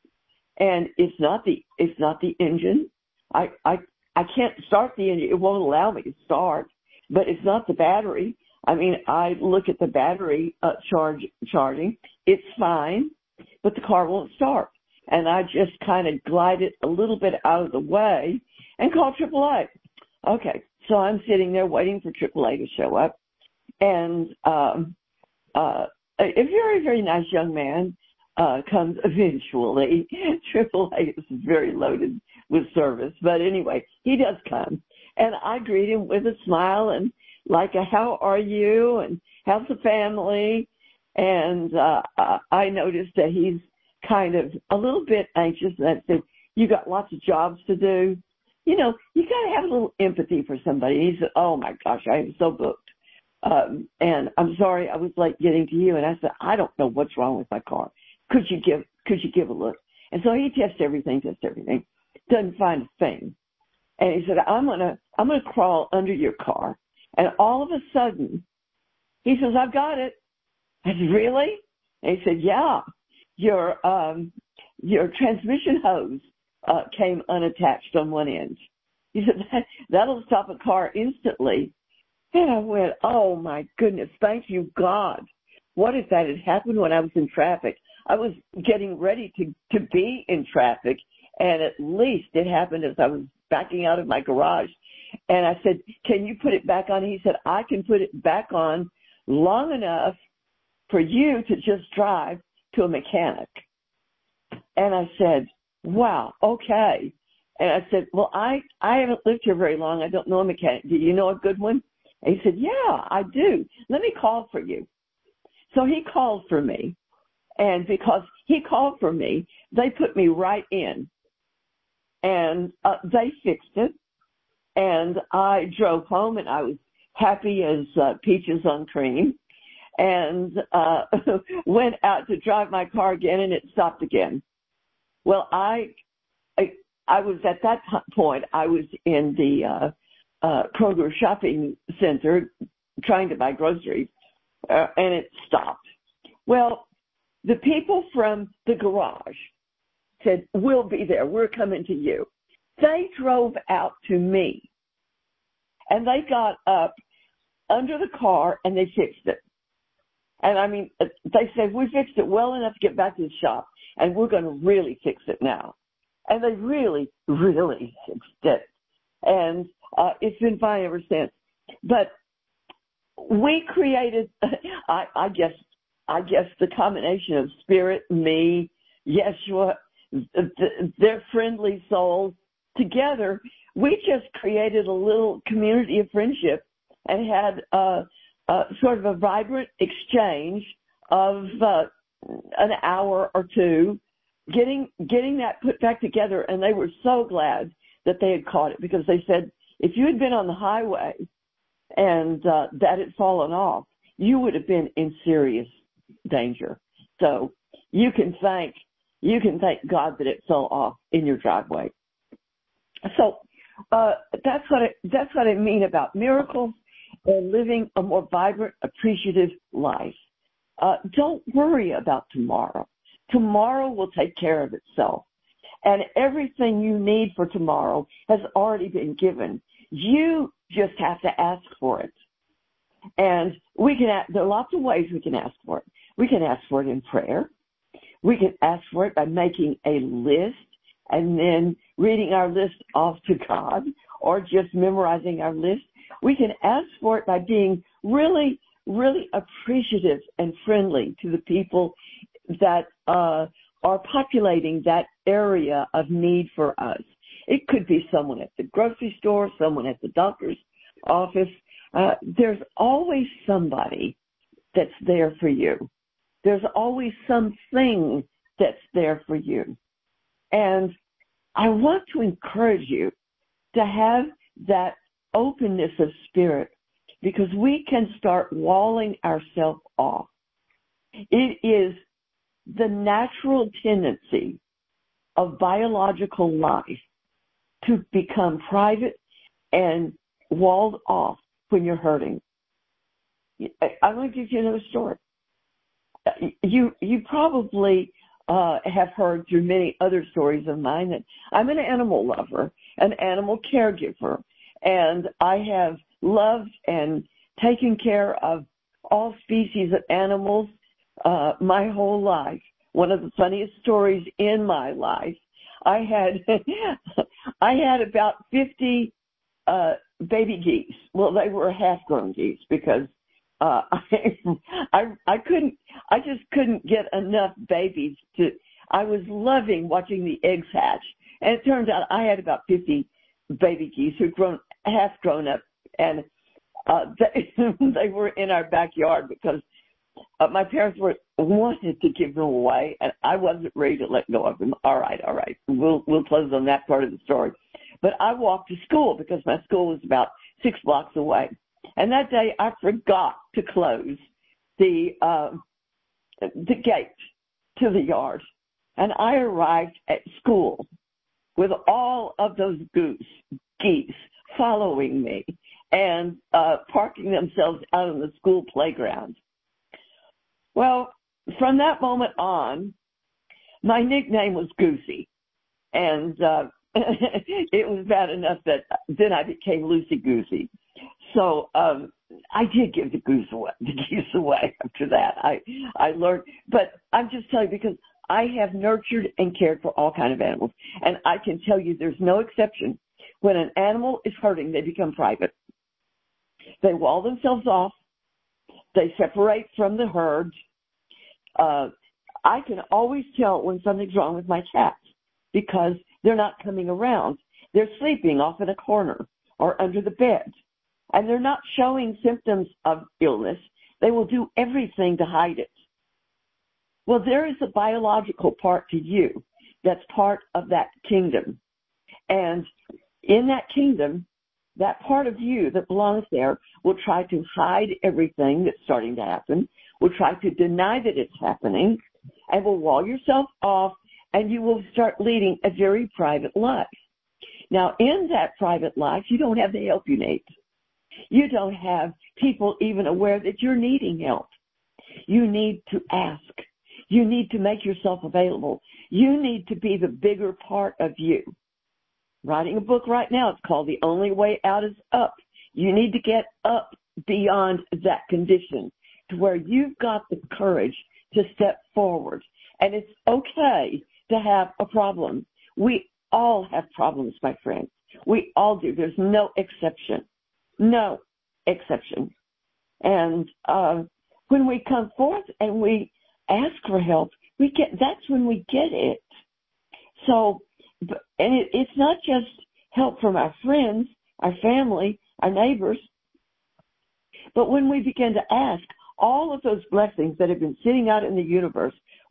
And it's not the it's not the engine. I I I can't start the engine. It won't allow me to start. But it's not the battery. I mean, I look at the battery uh, charge charging. It's fine, but the car won't start. And I just kind of glide it a little bit out of the way and call triple A. Okay, so I'm sitting there waiting for triple A to show up. And um, uh, a very, very nice young man uh, comes eventually. triple A is very loaded with service. But anyway, he does come. And I greet him with a smile and like, a, how are you? And how's the family? And uh, I noticed that he's kind of a little bit anxious. And I said, you got lots of jobs to do. You know, you got to have a little empathy for somebody. And he said, oh, my gosh, I am so booked. Um, and I'm sorry I was late getting to you. And I said, I don't know what's wrong with my car. Could you give, could you give a look? And so he tests everything, tests everything, doesn't find a thing. And he said, I'm going to, I'm going to crawl under your car. And all of a sudden, he says, I've got it. I said, really? And he said, yeah, your, um, your transmission hose, uh, came unattached on one end. He said, that, that'll stop a car instantly. And I went, oh my goodness, thank you, God. What if that had happened when I was in traffic? I was getting ready to, to be in traffic, and at least it happened as I was backing out of my garage. And I said, can you put it back on? He said, I can put it back on long enough for you to just drive to a mechanic. And I said, wow, okay. And I said, well, I, I haven't lived here very long. I don't know a mechanic. Do you know a good one? And he said, yeah, I do. Let me call for you. So he called for me. And because he called for me, they put me right in. And uh, they fixed it. And I drove home, and I was happy as uh, peaches on cream, and uh, went out to drive my car again, and it stopped again. Well, I, I, I was at that point, I was in the uh, uh, Kroger shopping center trying to buy groceries, uh, and it stopped. Well, the people from the garage said, we'll be there. We're coming to you. They drove out to me, and they got up under the car, and they fixed it. And, I mean, they said, we fixed it well enough to get back to the shop, and we're going to really fix it now. And they really, really fixed it. And uh, it's been fine ever since. But we created, I, I guess, I guess the combination of Spirit, me, Yeshua, their friendly souls, together, we just created a little community of friendship and had uh, uh, sort of a vibrant exchange of uh, an hour or two getting getting that put back together, and they were so glad that they had caught it, because they said if you had been on the highway and uh, that had fallen off, you would have been in serious danger. So you can thank you can thank God that it fell off in your driveway. So uh, that's what I, that's what I mean about miracles and living a more vibrant, appreciative life. Uh, don't worry about tomorrow. Tomorrow will take care of itself. And everything you need for tomorrow has already been given. You just have to ask for it. And we can, there are lots of ways we can ask for it. We can ask for it in prayer. We can ask for it by making a list and then reading our list off to God, or just memorizing our list. We can ask for it by being really, really appreciative and friendly to the people that uh, are populating that area of need for us. It could be someone at the grocery store, someone at the doctor's office. Uh, there's always somebody that's there for you. There's always something that's there for you. And I want to encourage you to have that openness of spirit, because we can start walling ourselves off. It is the natural tendency of biological life to become private and walled off when you're hurting. I'm going to give you another story. You you probably uh, have heard through many other stories of mine that I'm an animal lover, an animal caregiver, and I have loved and taken care of all species of animals uh, my whole life. One of the funniest stories in my life, I had I had about fifty uh, baby geese. Well, they were half-grown geese because uh, I, I I couldn't I just couldn't get enough babies to. I was loving watching the eggs hatch, and it turns out I had about fifty baby geese who'd grown half grown up, and uh, they, they were in our backyard because uh, my parents were wanted to give them away, and I wasn't ready to let go of them. All right, all right, we'll we'll close on that part of the story. But I walked to school because my school was about six blocks away, and that day I forgot to close the uh, the gate to the yard, and I arrived at school with all of those goose geese following me and uh, parking themselves out on the school playground. Well, from that moment on, my nickname was Goosey, and uh, it was bad enough that then I became Lucy Goosey. So um, I did give the goose away, the geese away after that. I I learned, but I'm just telling you because I have nurtured and cared for all kinds of animals, and I can tell you there's no exception. When an animal is hurting, they become private. They wall themselves off. They separate from the herd. Uh, I can always tell when something's wrong with my cats because they're not coming around. They're sleeping off in a corner or under the bed, and they're not showing symptoms of illness. They will do everything to hide it. Well, there is a biological part to you that's part of that kingdom. And in that kingdom, that part of you that belongs there will try to hide everything that's starting to happen, will try to deny that it's happening, and will wall yourself off, and you will start leading a very private life. Now, in that private life, you don't have the help you need. You don't have people even aware that you're needing help. You need to ask. You need to make yourself available. You need to be the bigger part of you. Writing a book right now, it's called The Only Way Out is Up. You need to get up beyond that condition to where you've got the courage to step forward. And it's okay to have a problem. We all have problems, my friends. We all do. There's no exception. No exception. And uh, when we come forth and we ask for help, we get, that's when we get it. So, and it, it's not just help from our friends, our family, our neighbors, but when we begin to ask, all of those blessings that have been sitting out in the universe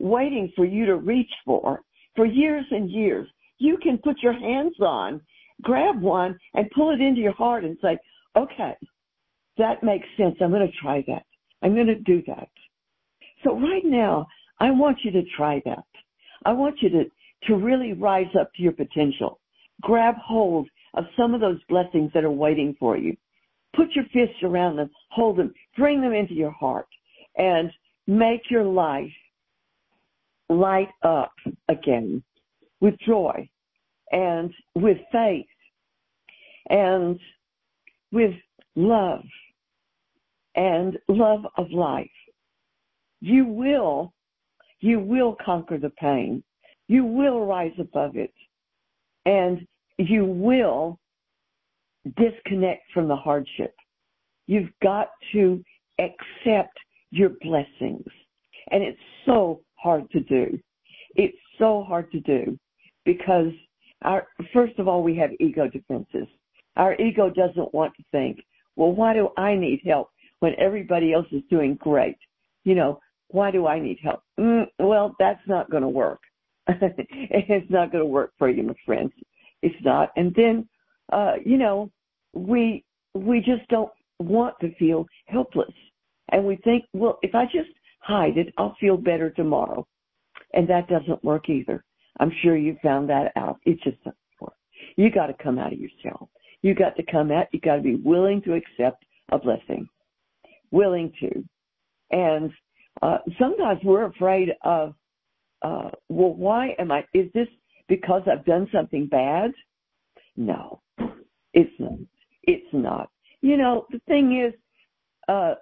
waiting for you to reach for for years and years. You can put your hands on, grab one, and pull it into your heart and say, okay, that makes sense. I'm going to try that. I'm going to do that. So right now, I want you to try that. I want you to, to really rise up to your potential. Grab hold of some of those blessings that are waiting for you. Put your fists around them, hold them, bring them into your heart, and make your life light up again with joy and with faith and with love and love of life. You will, you will conquer the pain. You will rise above it. And you will disconnect from the hardship. You've got to accept your blessings. And it's so hard to do. It's so hard to do because, our, first of all, we have ego defenses. Our ego doesn't want to think, well, why do I need help when everybody else is doing great? You know, why do I need help? Mm, well, that's not going to work. It's not going to work for you, my friends. It's not. And then, uh, you know, we we just don't want to feel helpless. And we think, well, if I just hide it, I'll feel better tomorrow. And that doesn't work either. I'm sure you found that out. It just doesn't work. You got to come out of yourself. You got to come out. You got to be willing to accept a blessing. Willing to. And uh, sometimes we're afraid of, uh, well, why am I, is this because I've done something bad? No, it's not. It's not. You know, the thing is, uh,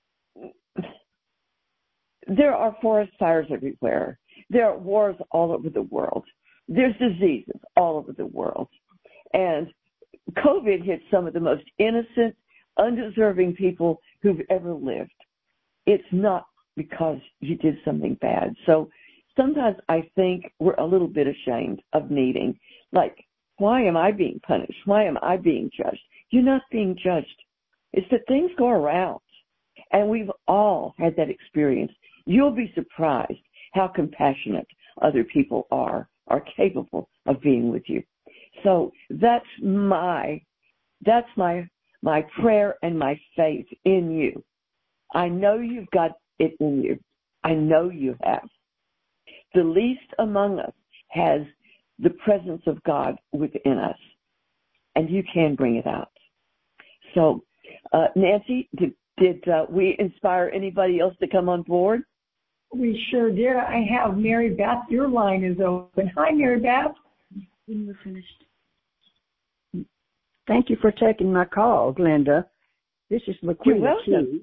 there are forest fires everywhere. There are wars all over the world. There's diseases all over the world. And COVID hit some of the most innocent, undeserving people who've ever lived. It's not because you did something bad. So sometimes I think we're a little bit ashamed of needing, like, why am I being punished? Why am I being judged? You're not being judged. It's that things go around. And we've all had that experience. You'll be surprised how compassionate other people are, are capable of being with you. So that's my, that's my, my prayer and my faith in you. I know you've got it in you. I know you have. The least among us has the presence of God within us, and you can bring it out. So, uh, Nancy, did, did uh, we inspire anybody else to come on board? We sure did. I have Mary Beth. Your line is open. Hi, Mary Beth. When we're finished. Thank you for taking my call, Glenda. This is LaQuita Key.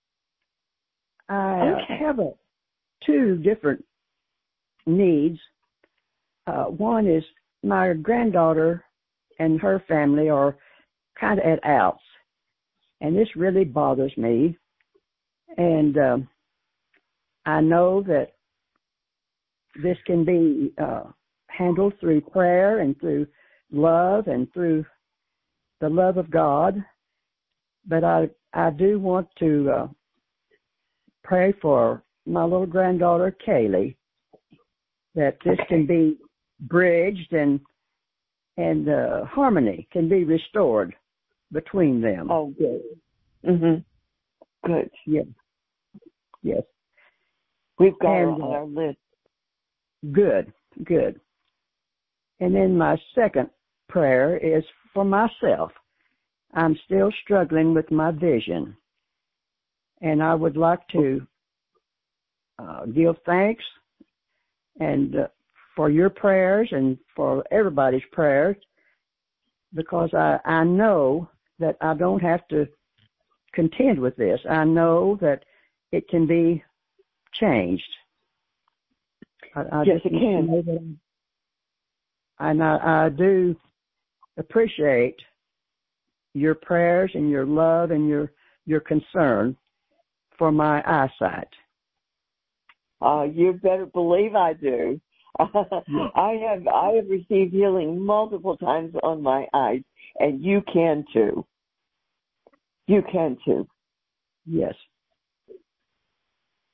I okay. have a, two different needs. Uh, one is my granddaughter and her family are kind of at outs, and this really bothers me. And um, I know that this can be uh, handled through prayer and through love and through the love of God. But I I do want to uh, pray for my little granddaughter, Kaylee, that this can be bridged and and uh, harmony can be restored between them. Oh, good. Mhm. Good. Yes. Yes. We've got and, her on our list. Good. Good. And then my second prayer is for myself. I'm still struggling with my vision, and I would like to uh, give thanks and uh, for your prayers and for everybody's prayers, because I, I know that I don't have to contend with this. I know that it can be changed. I, I yes, just it can. Know that I, and I, I do appreciate your prayers and your love and your, your concern for my eyesight. Uh, you better believe I do. I have I have received healing multiple times on my eyes, and you can too. You can too. Yes.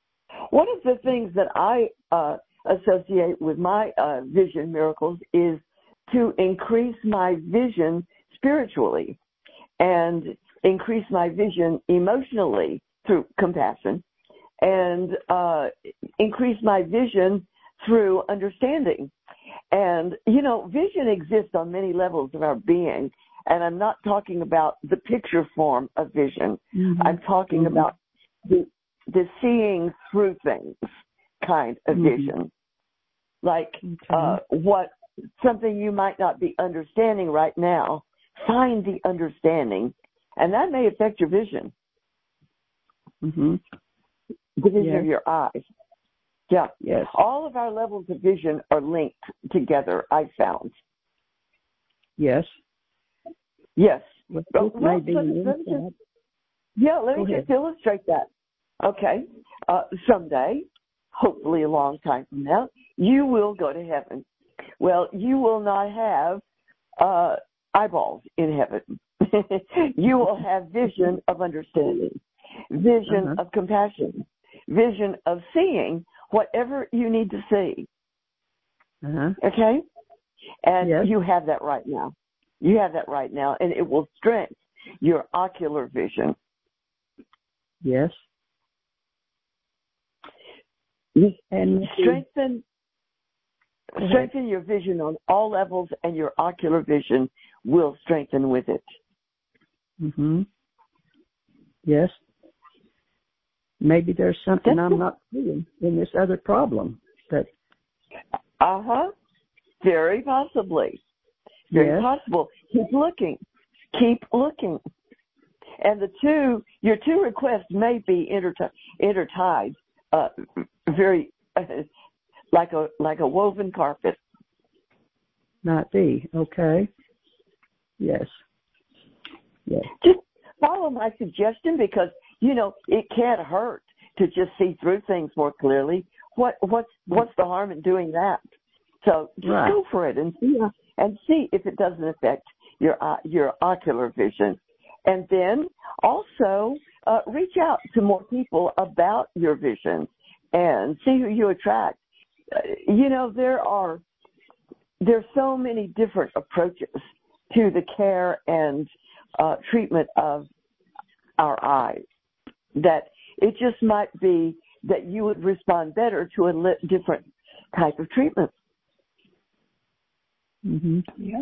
one of the things that I uh, associate with my uh, vision miracles is to increase my vision spiritually and increase my vision emotionally through compassion and uh, increase my vision through understanding. And, you know, vision exists on many levels of our being. And I'm not talking about the picture form of vision. Mm-hmm. I'm talking mm-hmm. about the, the seeing through things kind of mm-hmm. vision. Like okay. uh, what something you might not be understanding right now, find the understanding. And that may affect your vision. Mm-hmm. The vision yes. of your eyes. Yeah. Yes. All of our levels of vision are linked together, I've found. Yes. Yes. Well, well, let me just, yeah, let me just illustrate that. Okay. Uh, someday, hopefully a long time from now, you will go to heaven. Well, you will not have uh, eyeballs in heaven. You will have vision of understanding, vision uh-huh. of compassion, vision of seeing whatever you need to see. Uh-huh. Okay? And yes. you have that right now. You have that right now, and it will strengthen your ocular vision. Yes. And strengthen strengthen your vision on all levels, and your ocular vision will strengthen with it. Mm-hmm. Yes. Maybe there's something That's I'm it. not seeing in this other problem. That. Uh-huh. Very possibly. Very yes. possible. Keep looking. Keep looking. And the two, your two requests may be interti- intertied, uh, very uh, like a like a woven carpet. Might be. Okay. Yes. Yes. Just follow my suggestion, because you know it can't hurt to just see through things more clearly. What what's what's the harm in doing that? So just right. go for it and see and see if it doesn't affect your uh, your ocular vision. And then also uh, reach out to more people about your vision and see who you attract. Uh, you know, there are there's so many different approaches to the care and uh, treatment of our eyes that it just might be that you would respond better to a li- different type of treatment. Mm-hmm. Yeah.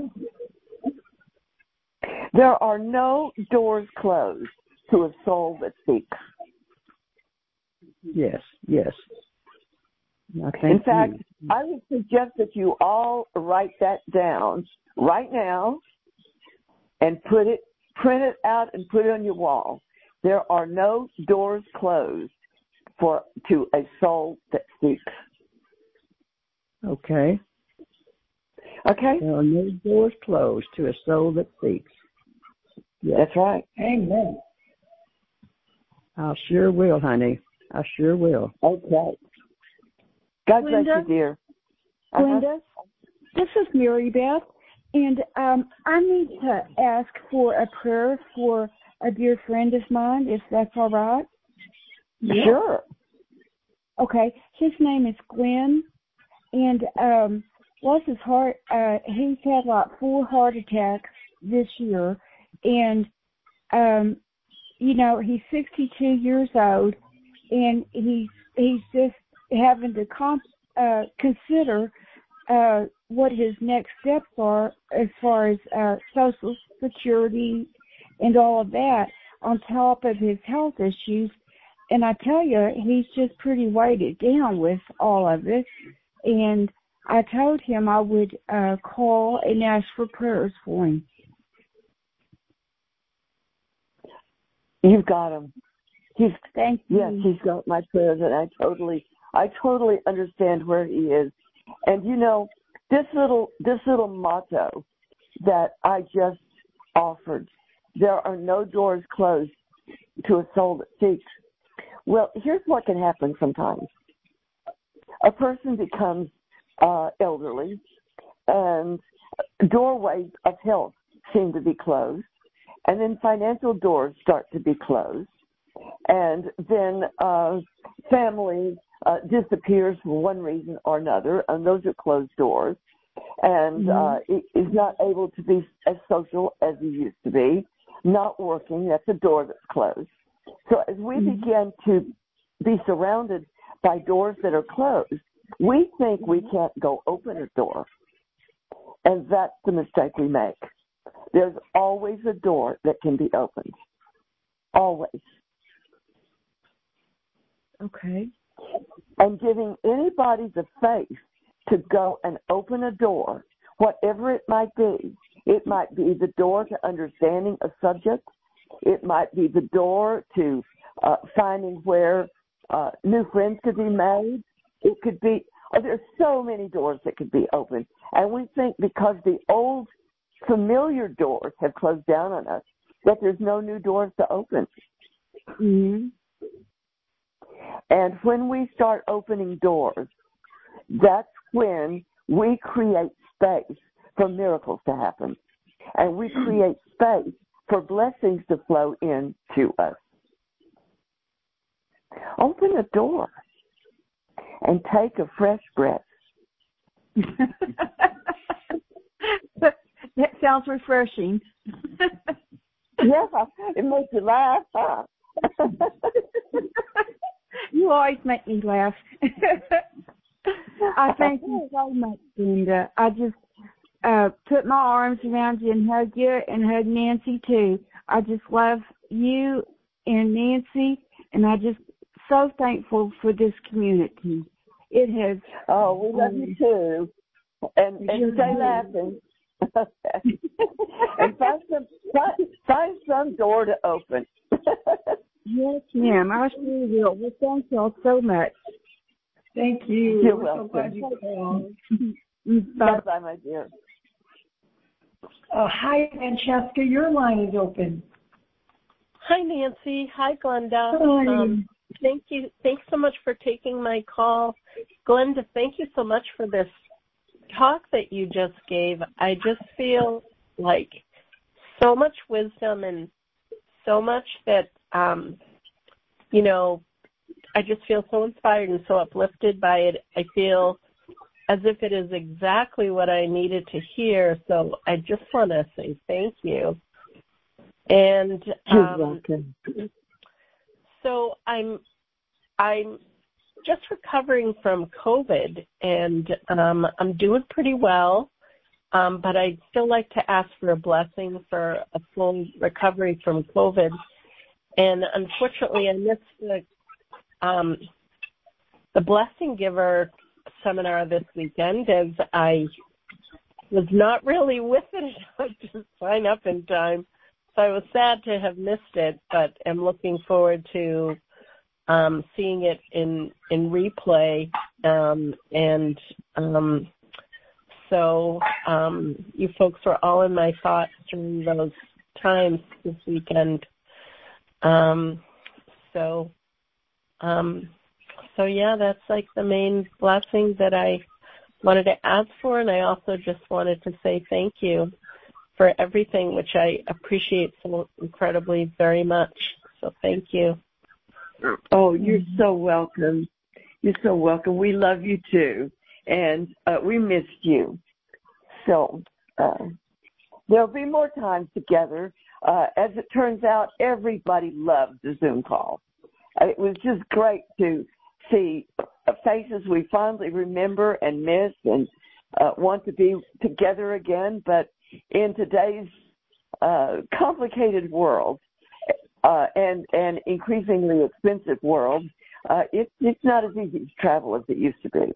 There are no doors closed to a soul that speaks. Yes, yes. In fact, you. I would suggest that you all write that down right now and put it, print it out and put it on your wall. There are no doors closed for to a soul that speaks. Okay. Okay. There are no doors closed to a soul that speaks. Yes. That's right. Amen. I sure will, honey. I sure will. Okay. God bless you, dear. Uh-huh. Glenda, this is Mary Beth, and um, I need to ask for a prayer for a dear friend of mine, if that's all right. Yeah. Sure. Okay. His name is Glenn, and um, was his heart? Uh, he's had like four heart attacks this year, and um, you know he's sixty-two years old, and he's he's just having to comp, uh, consider uh, what his next steps are as far as uh, Social Security and all of that, on top of his health issues. And I tell you, he's just pretty weighted down with all of it. And I told him I would uh, call and ask for prayers for him. You've got him. He's Thank you. Yes, he's got my prayers, and I totally, I totally understand where he is. And you know, this little, this little motto that I just offered, there are no doors closed to a soul that seeks. Well, here's what can happen sometimes. A person becomes uh, elderly, and doorways of health seem to be closed, and then financial doors start to be closed, and then uh, family uh, disappears for one reason or another, and those are closed doors, and mm-hmm. uh, is not able to be as social as he used to be, not working, that's a door that's closed. So as we mm-hmm. begin to be surrounded by doors that are closed, we think we can't go open a door, and that's the mistake we make. There's always a door that can be opened, always. Okay. And giving anybody the faith to go and open a door, whatever it might be. It might be the door to understanding a subject. It might be the door to uh, finding where uh, new friends could be made. It could be, oh, there's so many doors that could be opened. And we think because the old familiar doors have closed down on us, that there's no new doors to open. Mm-hmm. And when we start opening doors, that's when we create space for miracles to happen. And we create space for blessings to flow into us. Open a door and take a fresh breath. That sounds refreshing. Yes, it makes you laugh, huh? You always make me laugh. I thank you so much, Linda. I just uh, put my arms around you and hug you and hug Nancy, too. I just love you and Nancy, and I just so thankful for this community. It has. Oh, we love um, you, too. And, and stay laughing. And find some, find, find some door to open. Yes, ma'am. I sure will. Well, thank y'all so much. Thank you. You're We're welcome. so glad you called. Bye-bye, my dear. Uh, hi, Francesca. Your line is open. Hi, Nancy. Hi, Glenda. Hi. Um, thank you. Thanks so much for taking my call. Glenda, thank you so much for this talk that you just gave. I just feel like so much wisdom and so much that, um, you know, I just feel so inspired and so uplifted by it. I feel as if it is exactly what I needed to hear. So I just want to say thank you. And You're welcome. So I'm, I'm just recovering from COVID, and um, I'm doing pretty well. Um, but I'd still like to ask for a blessing for a full recovery from COVID. And unfortunately, I missed the um, the Blessing Giver seminar this weekend, as I was not really with it enough to sign up in time. So I was sad to have missed it, but I'm looking forward to um, seeing it in in replay. Um, and um, so um, you folks were all in my thoughts during those times this weekend. Um, so, um, so yeah, that's like the main blessing that I wanted to ask for. And I also just wanted to say thank you for everything, which I appreciate so incredibly very much. So thank you. Oh, you're so welcome. You're so welcome. We love you too. And uh, we missed you. So uh, there'll be more times together. Uh, as it turns out, everybody loved the Zoom call. It was just great to see faces we fondly remember and miss and uh, want to be together again. But in today's uh, complicated world uh, and, and increasingly expensive world, uh, it, it's not as easy to travel as it used to be.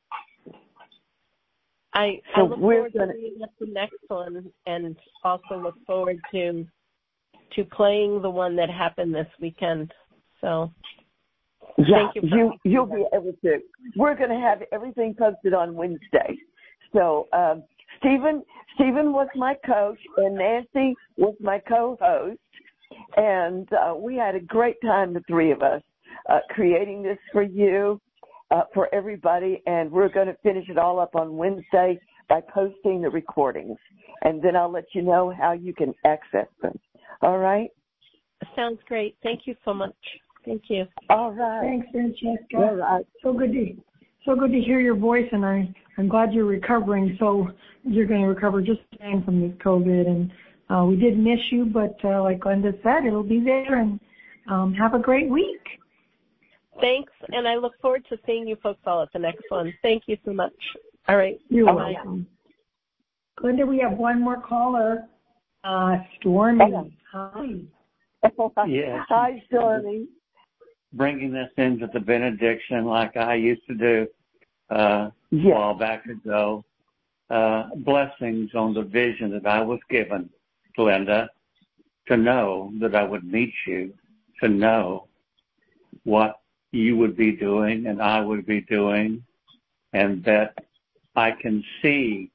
I, so I look forward gonna... to being at the next one, and also look forward to to playing the one that happened this weekend. So yeah, thank you. For you you'll be able to. We're going to have everything posted on Wednesday. So um, Stephen Stephen was my coach, and Nancy was my co-host, and uh, we had a great time, the three of us, uh, creating this for you. Uh, for everybody, and we're going to finish it all up on Wednesday by posting the recordings, and then I'll let you know how you can access them. All right? Sounds great. Thank you so much. Thank you. All right. Thanks, Francesca. All right. So good to so good to hear your voice, and I I'm glad you're recovering. So you're going to recover just fine from this COVID, and uh, we did miss you, but uh, like Glenda said, it'll be there. And um, have a great week. Thanks, and I look forward to seeing you folks all at the next one. Thank you so much. All right. You're Bye. welcome. Glenda, we have one more caller. Uh, Stormy. Hi. Yes. Hi, Stormy. Bringing this into the benediction like I used to do uh, yes. a while back ago. Uh, blessings on the vision that I was given, Glenda, to know that I would meet you, to know what you would be doing and I would be doing, and that I can see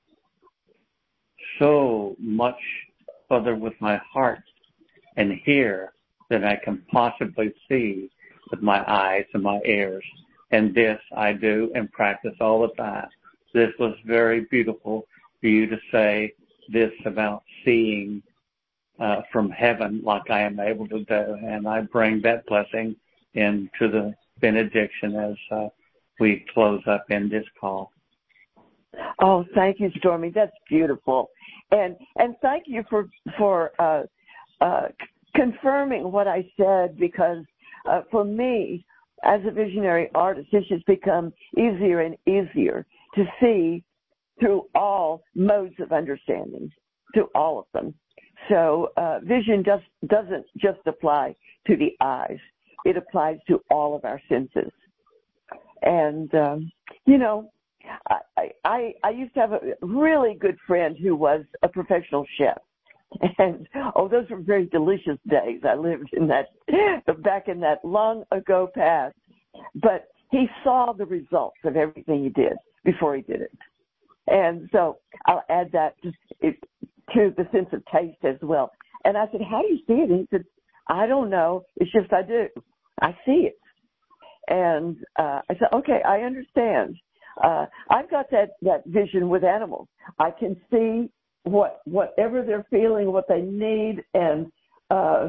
so much further with my heart and hear than I can possibly see with my eyes and my ears. And this I do and practice all the time. This was very beautiful for you to say this about seeing uh, from heaven like I am able to do. And I bring that blessing into the benediction as uh, we close up in this call. Oh, thank you, Stormy. That's beautiful. And and thank you for, for uh, uh, confirming what I said, because uh, for me, as a visionary artist, it's just become easier and easier to see through all modes of understanding, through all of them. So uh, vision just doesn't just apply to the eyes. It applies to all of our senses. And, um, you know, I, I, I used to have a really good friend who was a professional chef. And, oh, those were very delicious days. I lived in that, back in that long ago past. But he saw the results of everything he did before he did it. And so I'll add that to, to the sense of taste as well. And I said, how do you see it? And he said, I don't know. It's just I do. I see it. And uh, I said, okay, I understand. Uh, I've got that, that vision with animals. I can see what whatever they're feeling, what they need. And uh,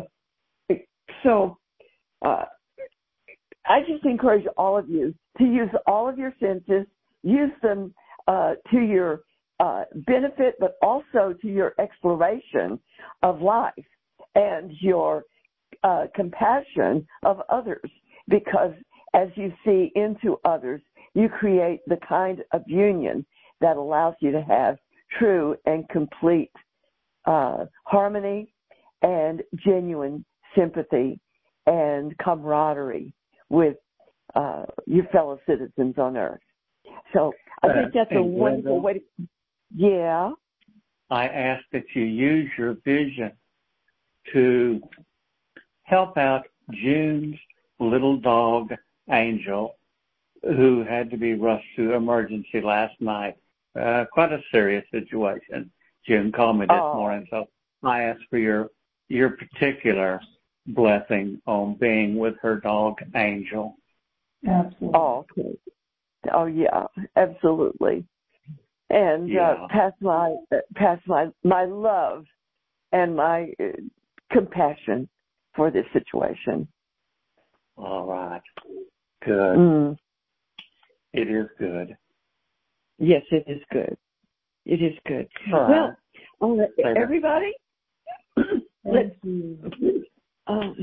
so uh, I just encourage all of you to use all of your senses, use them uh, to your uh, benefit, but also to your exploration of life and your uh, compassion of others. Because as you see into others, you create the kind of union that allows you to have true and complete uh, harmony and genuine sympathy and camaraderie with uh, your fellow citizens on Earth. So I think that's uh, a wonderful Glenda, way to, yeah. I ask that you use your vision to help out June's little dog, Angel, who had to be rushed to emergency last night. Uh, quite a serious situation. June called me this oh. morning, so I asked for your your particular blessing on being with her dog, Angel. Absolutely. Oh, okay. Oh, yeah, absolutely. And yeah. uh, pass my pass my my love and my uh, compassion for this situation. All right. Good. Mm. It is good. Yes, it is good. It is good. All well, right. uh, everybody, let's um,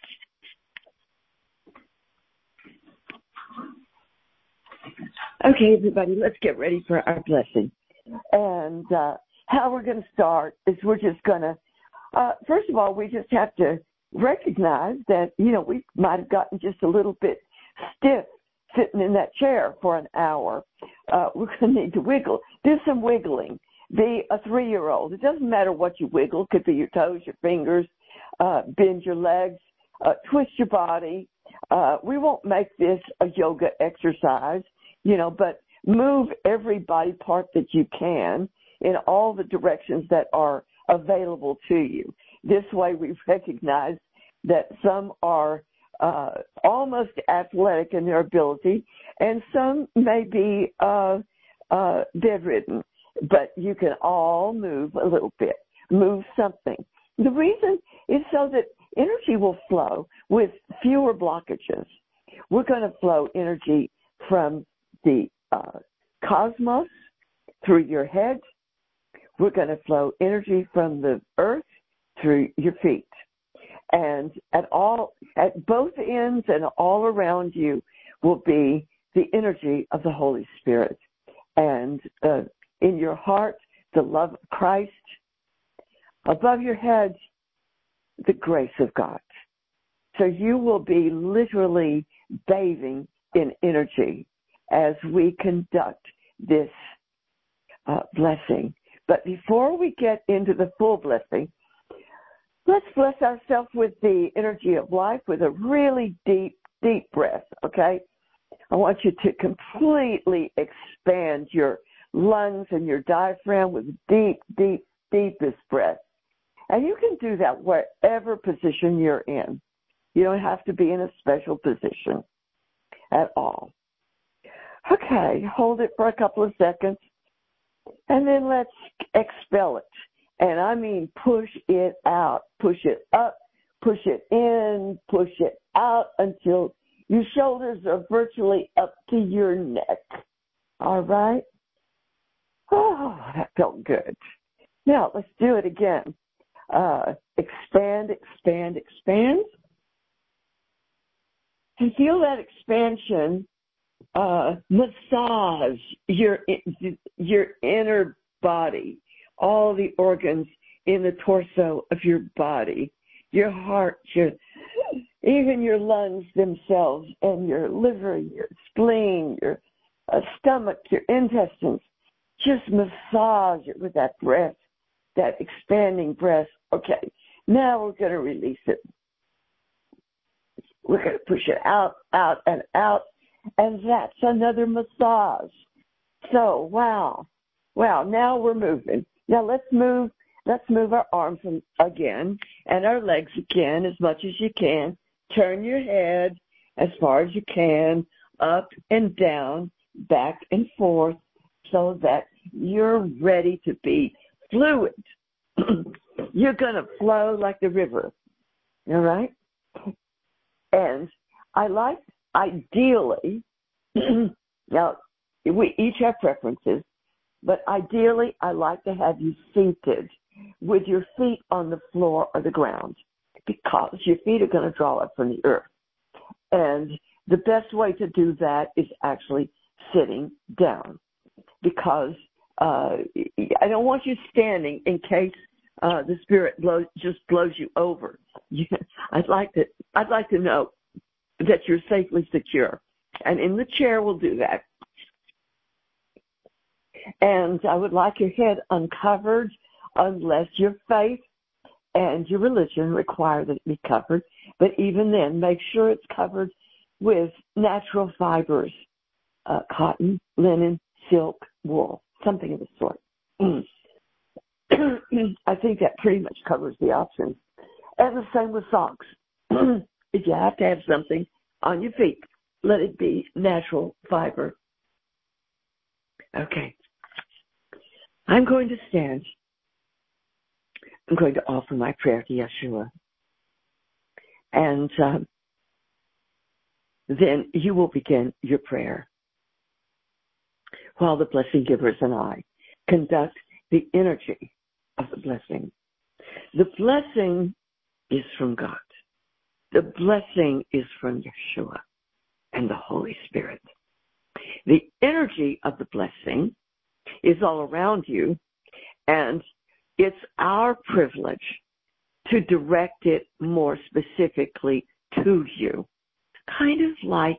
okay, everybody, let's get ready for our blessing. And uh, how we're going to start is we're just going to, uh, first of all, we just have to recognize that, you know, we might have gotten just a little bit stiff sitting in that chair for an hour. Uh, we're going to need to wiggle. Do some wiggling. Be a three-year-old. It doesn't matter what you wiggle. It could be your toes, your fingers, uh, bend your legs, uh, twist your body. Uh, we won't make this a yoga exercise, you know, but move every body part that you can in all the directions that are available to you. This way we recognize that some are uh, almost athletic in their ability, and some may be uh, uh, bedridden, but you can all move a little bit, move something. The reason is so that energy will flow with fewer blockages. We're going to flow energy from the uh, cosmos through your head. We're going to flow energy from the earth through your feet. And at all, at both ends and all around you will be the energy of the Holy Spirit. And uh, in your heart, the love of Christ. Above your head, the grace of God. So you will be literally bathing in energy as we conduct this uh, blessing. But before we get into the full blessing, let's bless ourselves with the energy of life with a really deep, deep breath, okay? I want you to completely expand your lungs and your diaphragm with deep, deep, deepest breath. And you can do that wherever position you're in. You don't have to be in a special position at all. Okay, hold it for a couple of seconds. And then let's expel it. And I mean push it out. Push it up, push it in, push it out until your shoulders are virtually up to your neck. All right? Oh, that felt good. Now, let's do it again. Uh, expand, expand, expand. And feel that expansion uh, massage your your inner body, all the organs in the torso of your body, your heart, your even your lungs themselves, and your liver, your spleen, your uh, stomach, your intestines. Just massage it with that breath, that expanding breath. Okay, now we're going to release it. We're going to push it out, out, and out, and that's another massage. So, wow, wow, now we're moving. Now let's move, let's move our arms again and our legs again as much as you can. Turn your head as far as you can, up and down, back and forth, so that you're ready to be fluid. You're going to flow like the river, all right? And I like, ideally, now, we each have preferences, but ideally I like to have you seated with your feet on the floor or the ground because your feet are going to draw up from the earth. And the best way to do that is actually sitting down because uh, I don't want you standing in case uh, the Spirit blows, just blows you over. I'd like to, I'd like to know that you're safely secure. And in the chair, we'll do that. And I would like your head uncovered unless your faith and your religion require that it be covered. But even then, make sure it's covered with natural fibers, uh, cotton, linen, silk, wool, something of the sort. I think that pretty much covers the options. And the same with socks. If you have to have something on your feet, let it be natural fiber. Okay. I'm going to stand. I'm going to offer my prayer to Yeshua. And um, then you will begin your prayer while the blessing givers and I conduct the energy of the blessing. The blessing is from God. The blessing is from Yeshua and the Holy Spirit. The energy of the blessing is all around you, and it's our privilege to direct it more specifically to you. Kind of like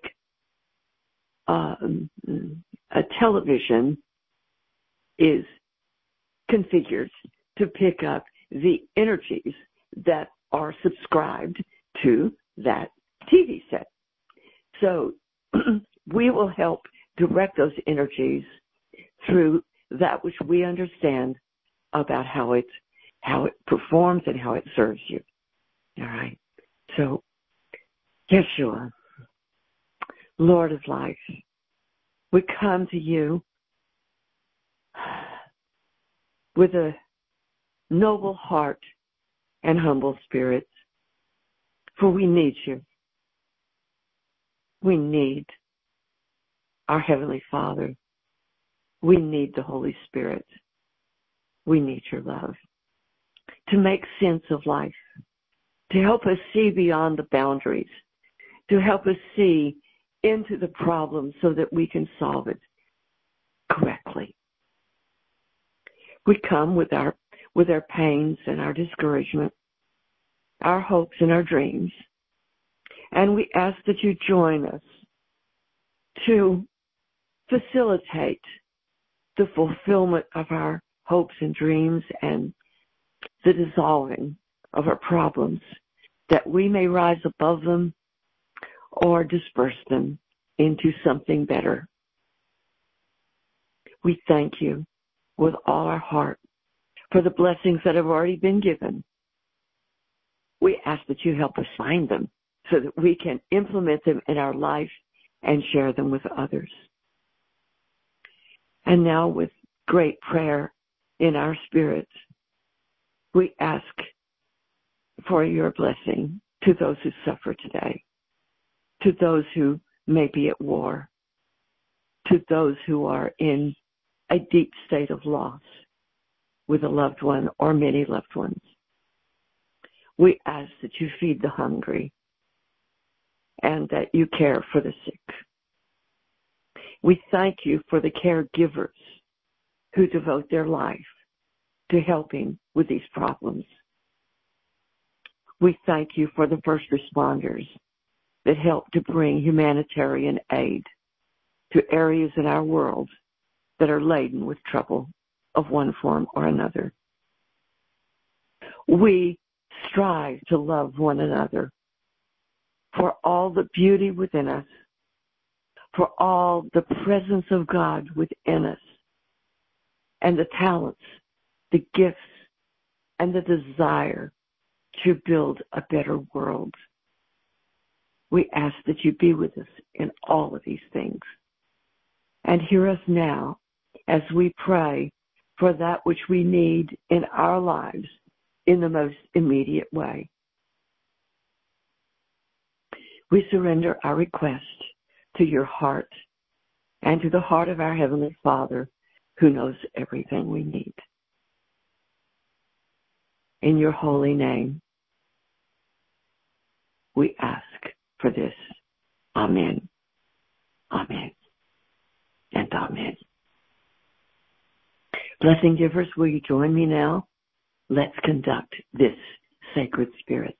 um, a television is configured to pick up the energies that are subscribed to that T V set. So we will help direct those energies through that which we understand about how it how it performs and how it serves you. All right. So, Yeshua, Lord of life, we come to you with a noble heart and humble spirit. For we need you. We need our Heavenly Father. We need the Holy Spirit. We need your love to make sense of life, to help us see beyond the boundaries, to help us see into the problem so that we can solve it correctly. We come with our with our pains and our discouragement, our hopes and our dreams, and we ask that you join us to facilitate the fulfillment of our hopes and dreams and the dissolving of our problems, that we may rise above them or disperse them into something better. We thank you with all our heart for the blessings that have already been given. We ask that you help us find them so that we can implement them in our life and share them with others. And now, with great prayer in our spirits, we ask for your blessing to those who suffer today, to those who may be at war, to those who are in a deep state of loss with a loved one or many loved ones. We ask that you feed the hungry and that you care for the sick. We thank you for the caregivers who devote their life to helping with these problems. We thank you for the first responders that help to bring humanitarian aid to areas in our world that are laden with trouble of one form or another. We strive to love one another for all the beauty within us, for all the presence of God within us, and the talents, the gifts, and the desire to build a better world. We ask that you be with us in all of these things. And hear us now as we pray for that which we need in our lives in the most immediate way. We surrender our request to your heart and to the heart of our Heavenly Father, who knows everything we need. In your holy name, we ask for this. Amen. Amen. And amen. Blessing givers, will you join me now? Let's conduct this sacred spirit.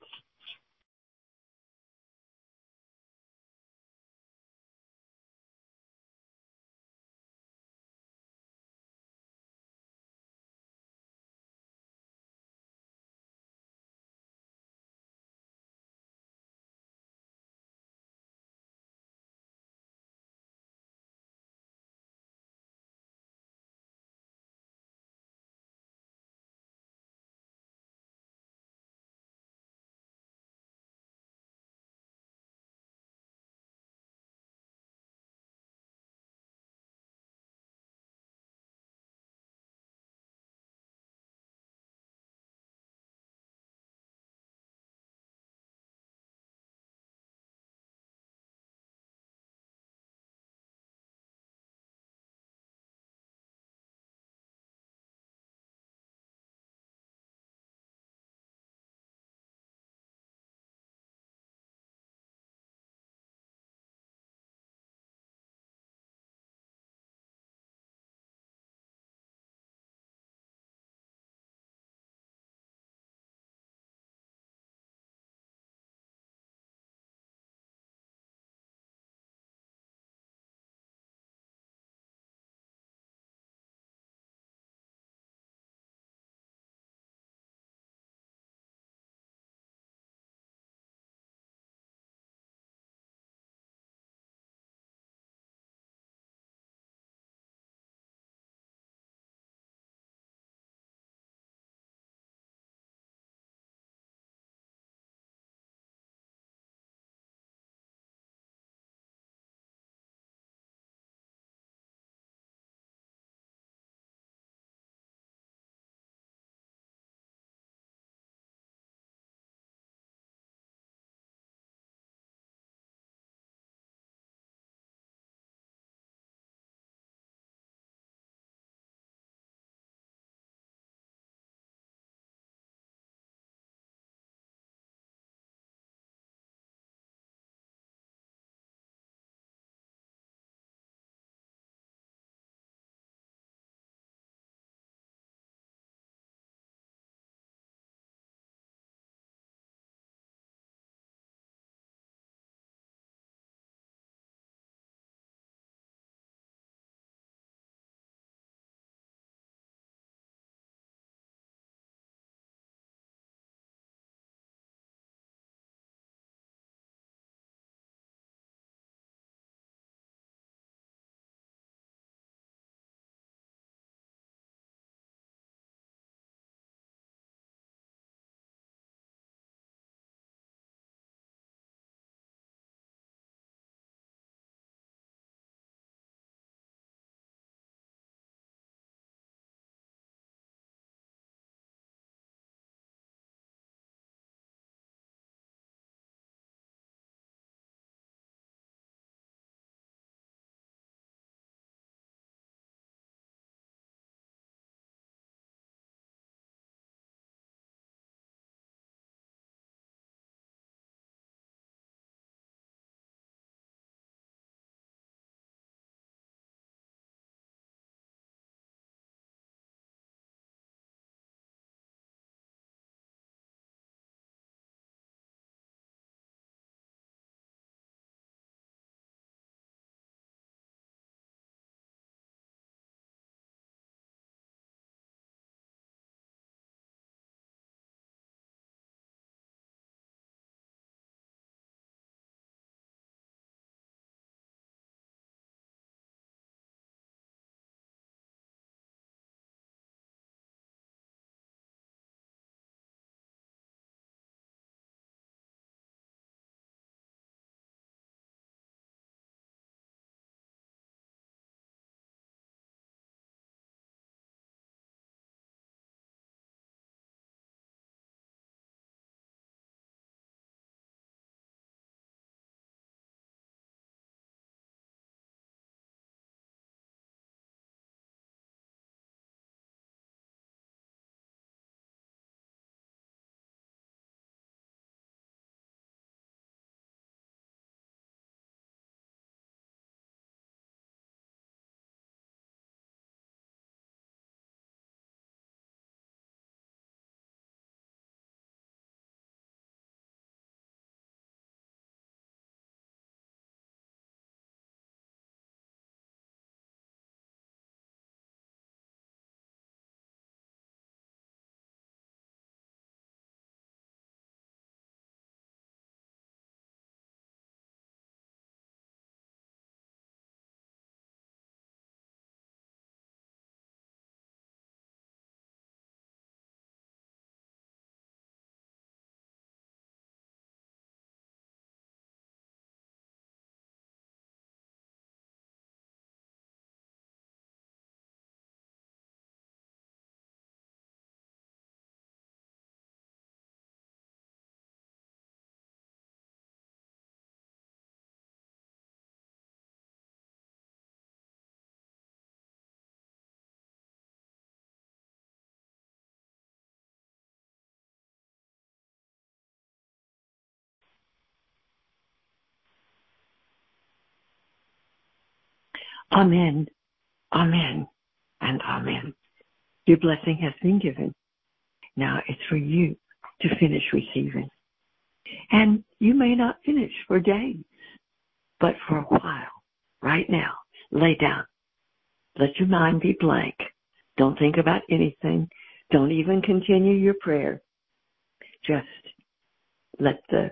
Amen, amen, and amen. Your blessing has been given. Now it's for you to finish receiving. And you may not finish for days, but for a while, right now, lay down. Let your mind be blank. Don't think about anything. Don't even continue your prayer. Just let the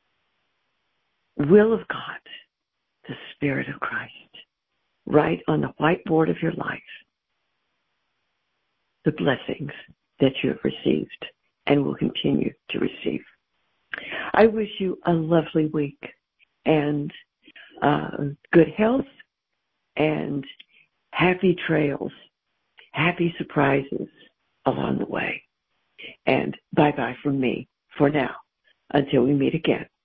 will of God, the Spirit of Christ, write on the whiteboard of your life the blessings that you have received and will continue to receive. I wish you a lovely week and uh, good health and happy trails, happy surprises along the way. And bye-bye from me for now until we meet again.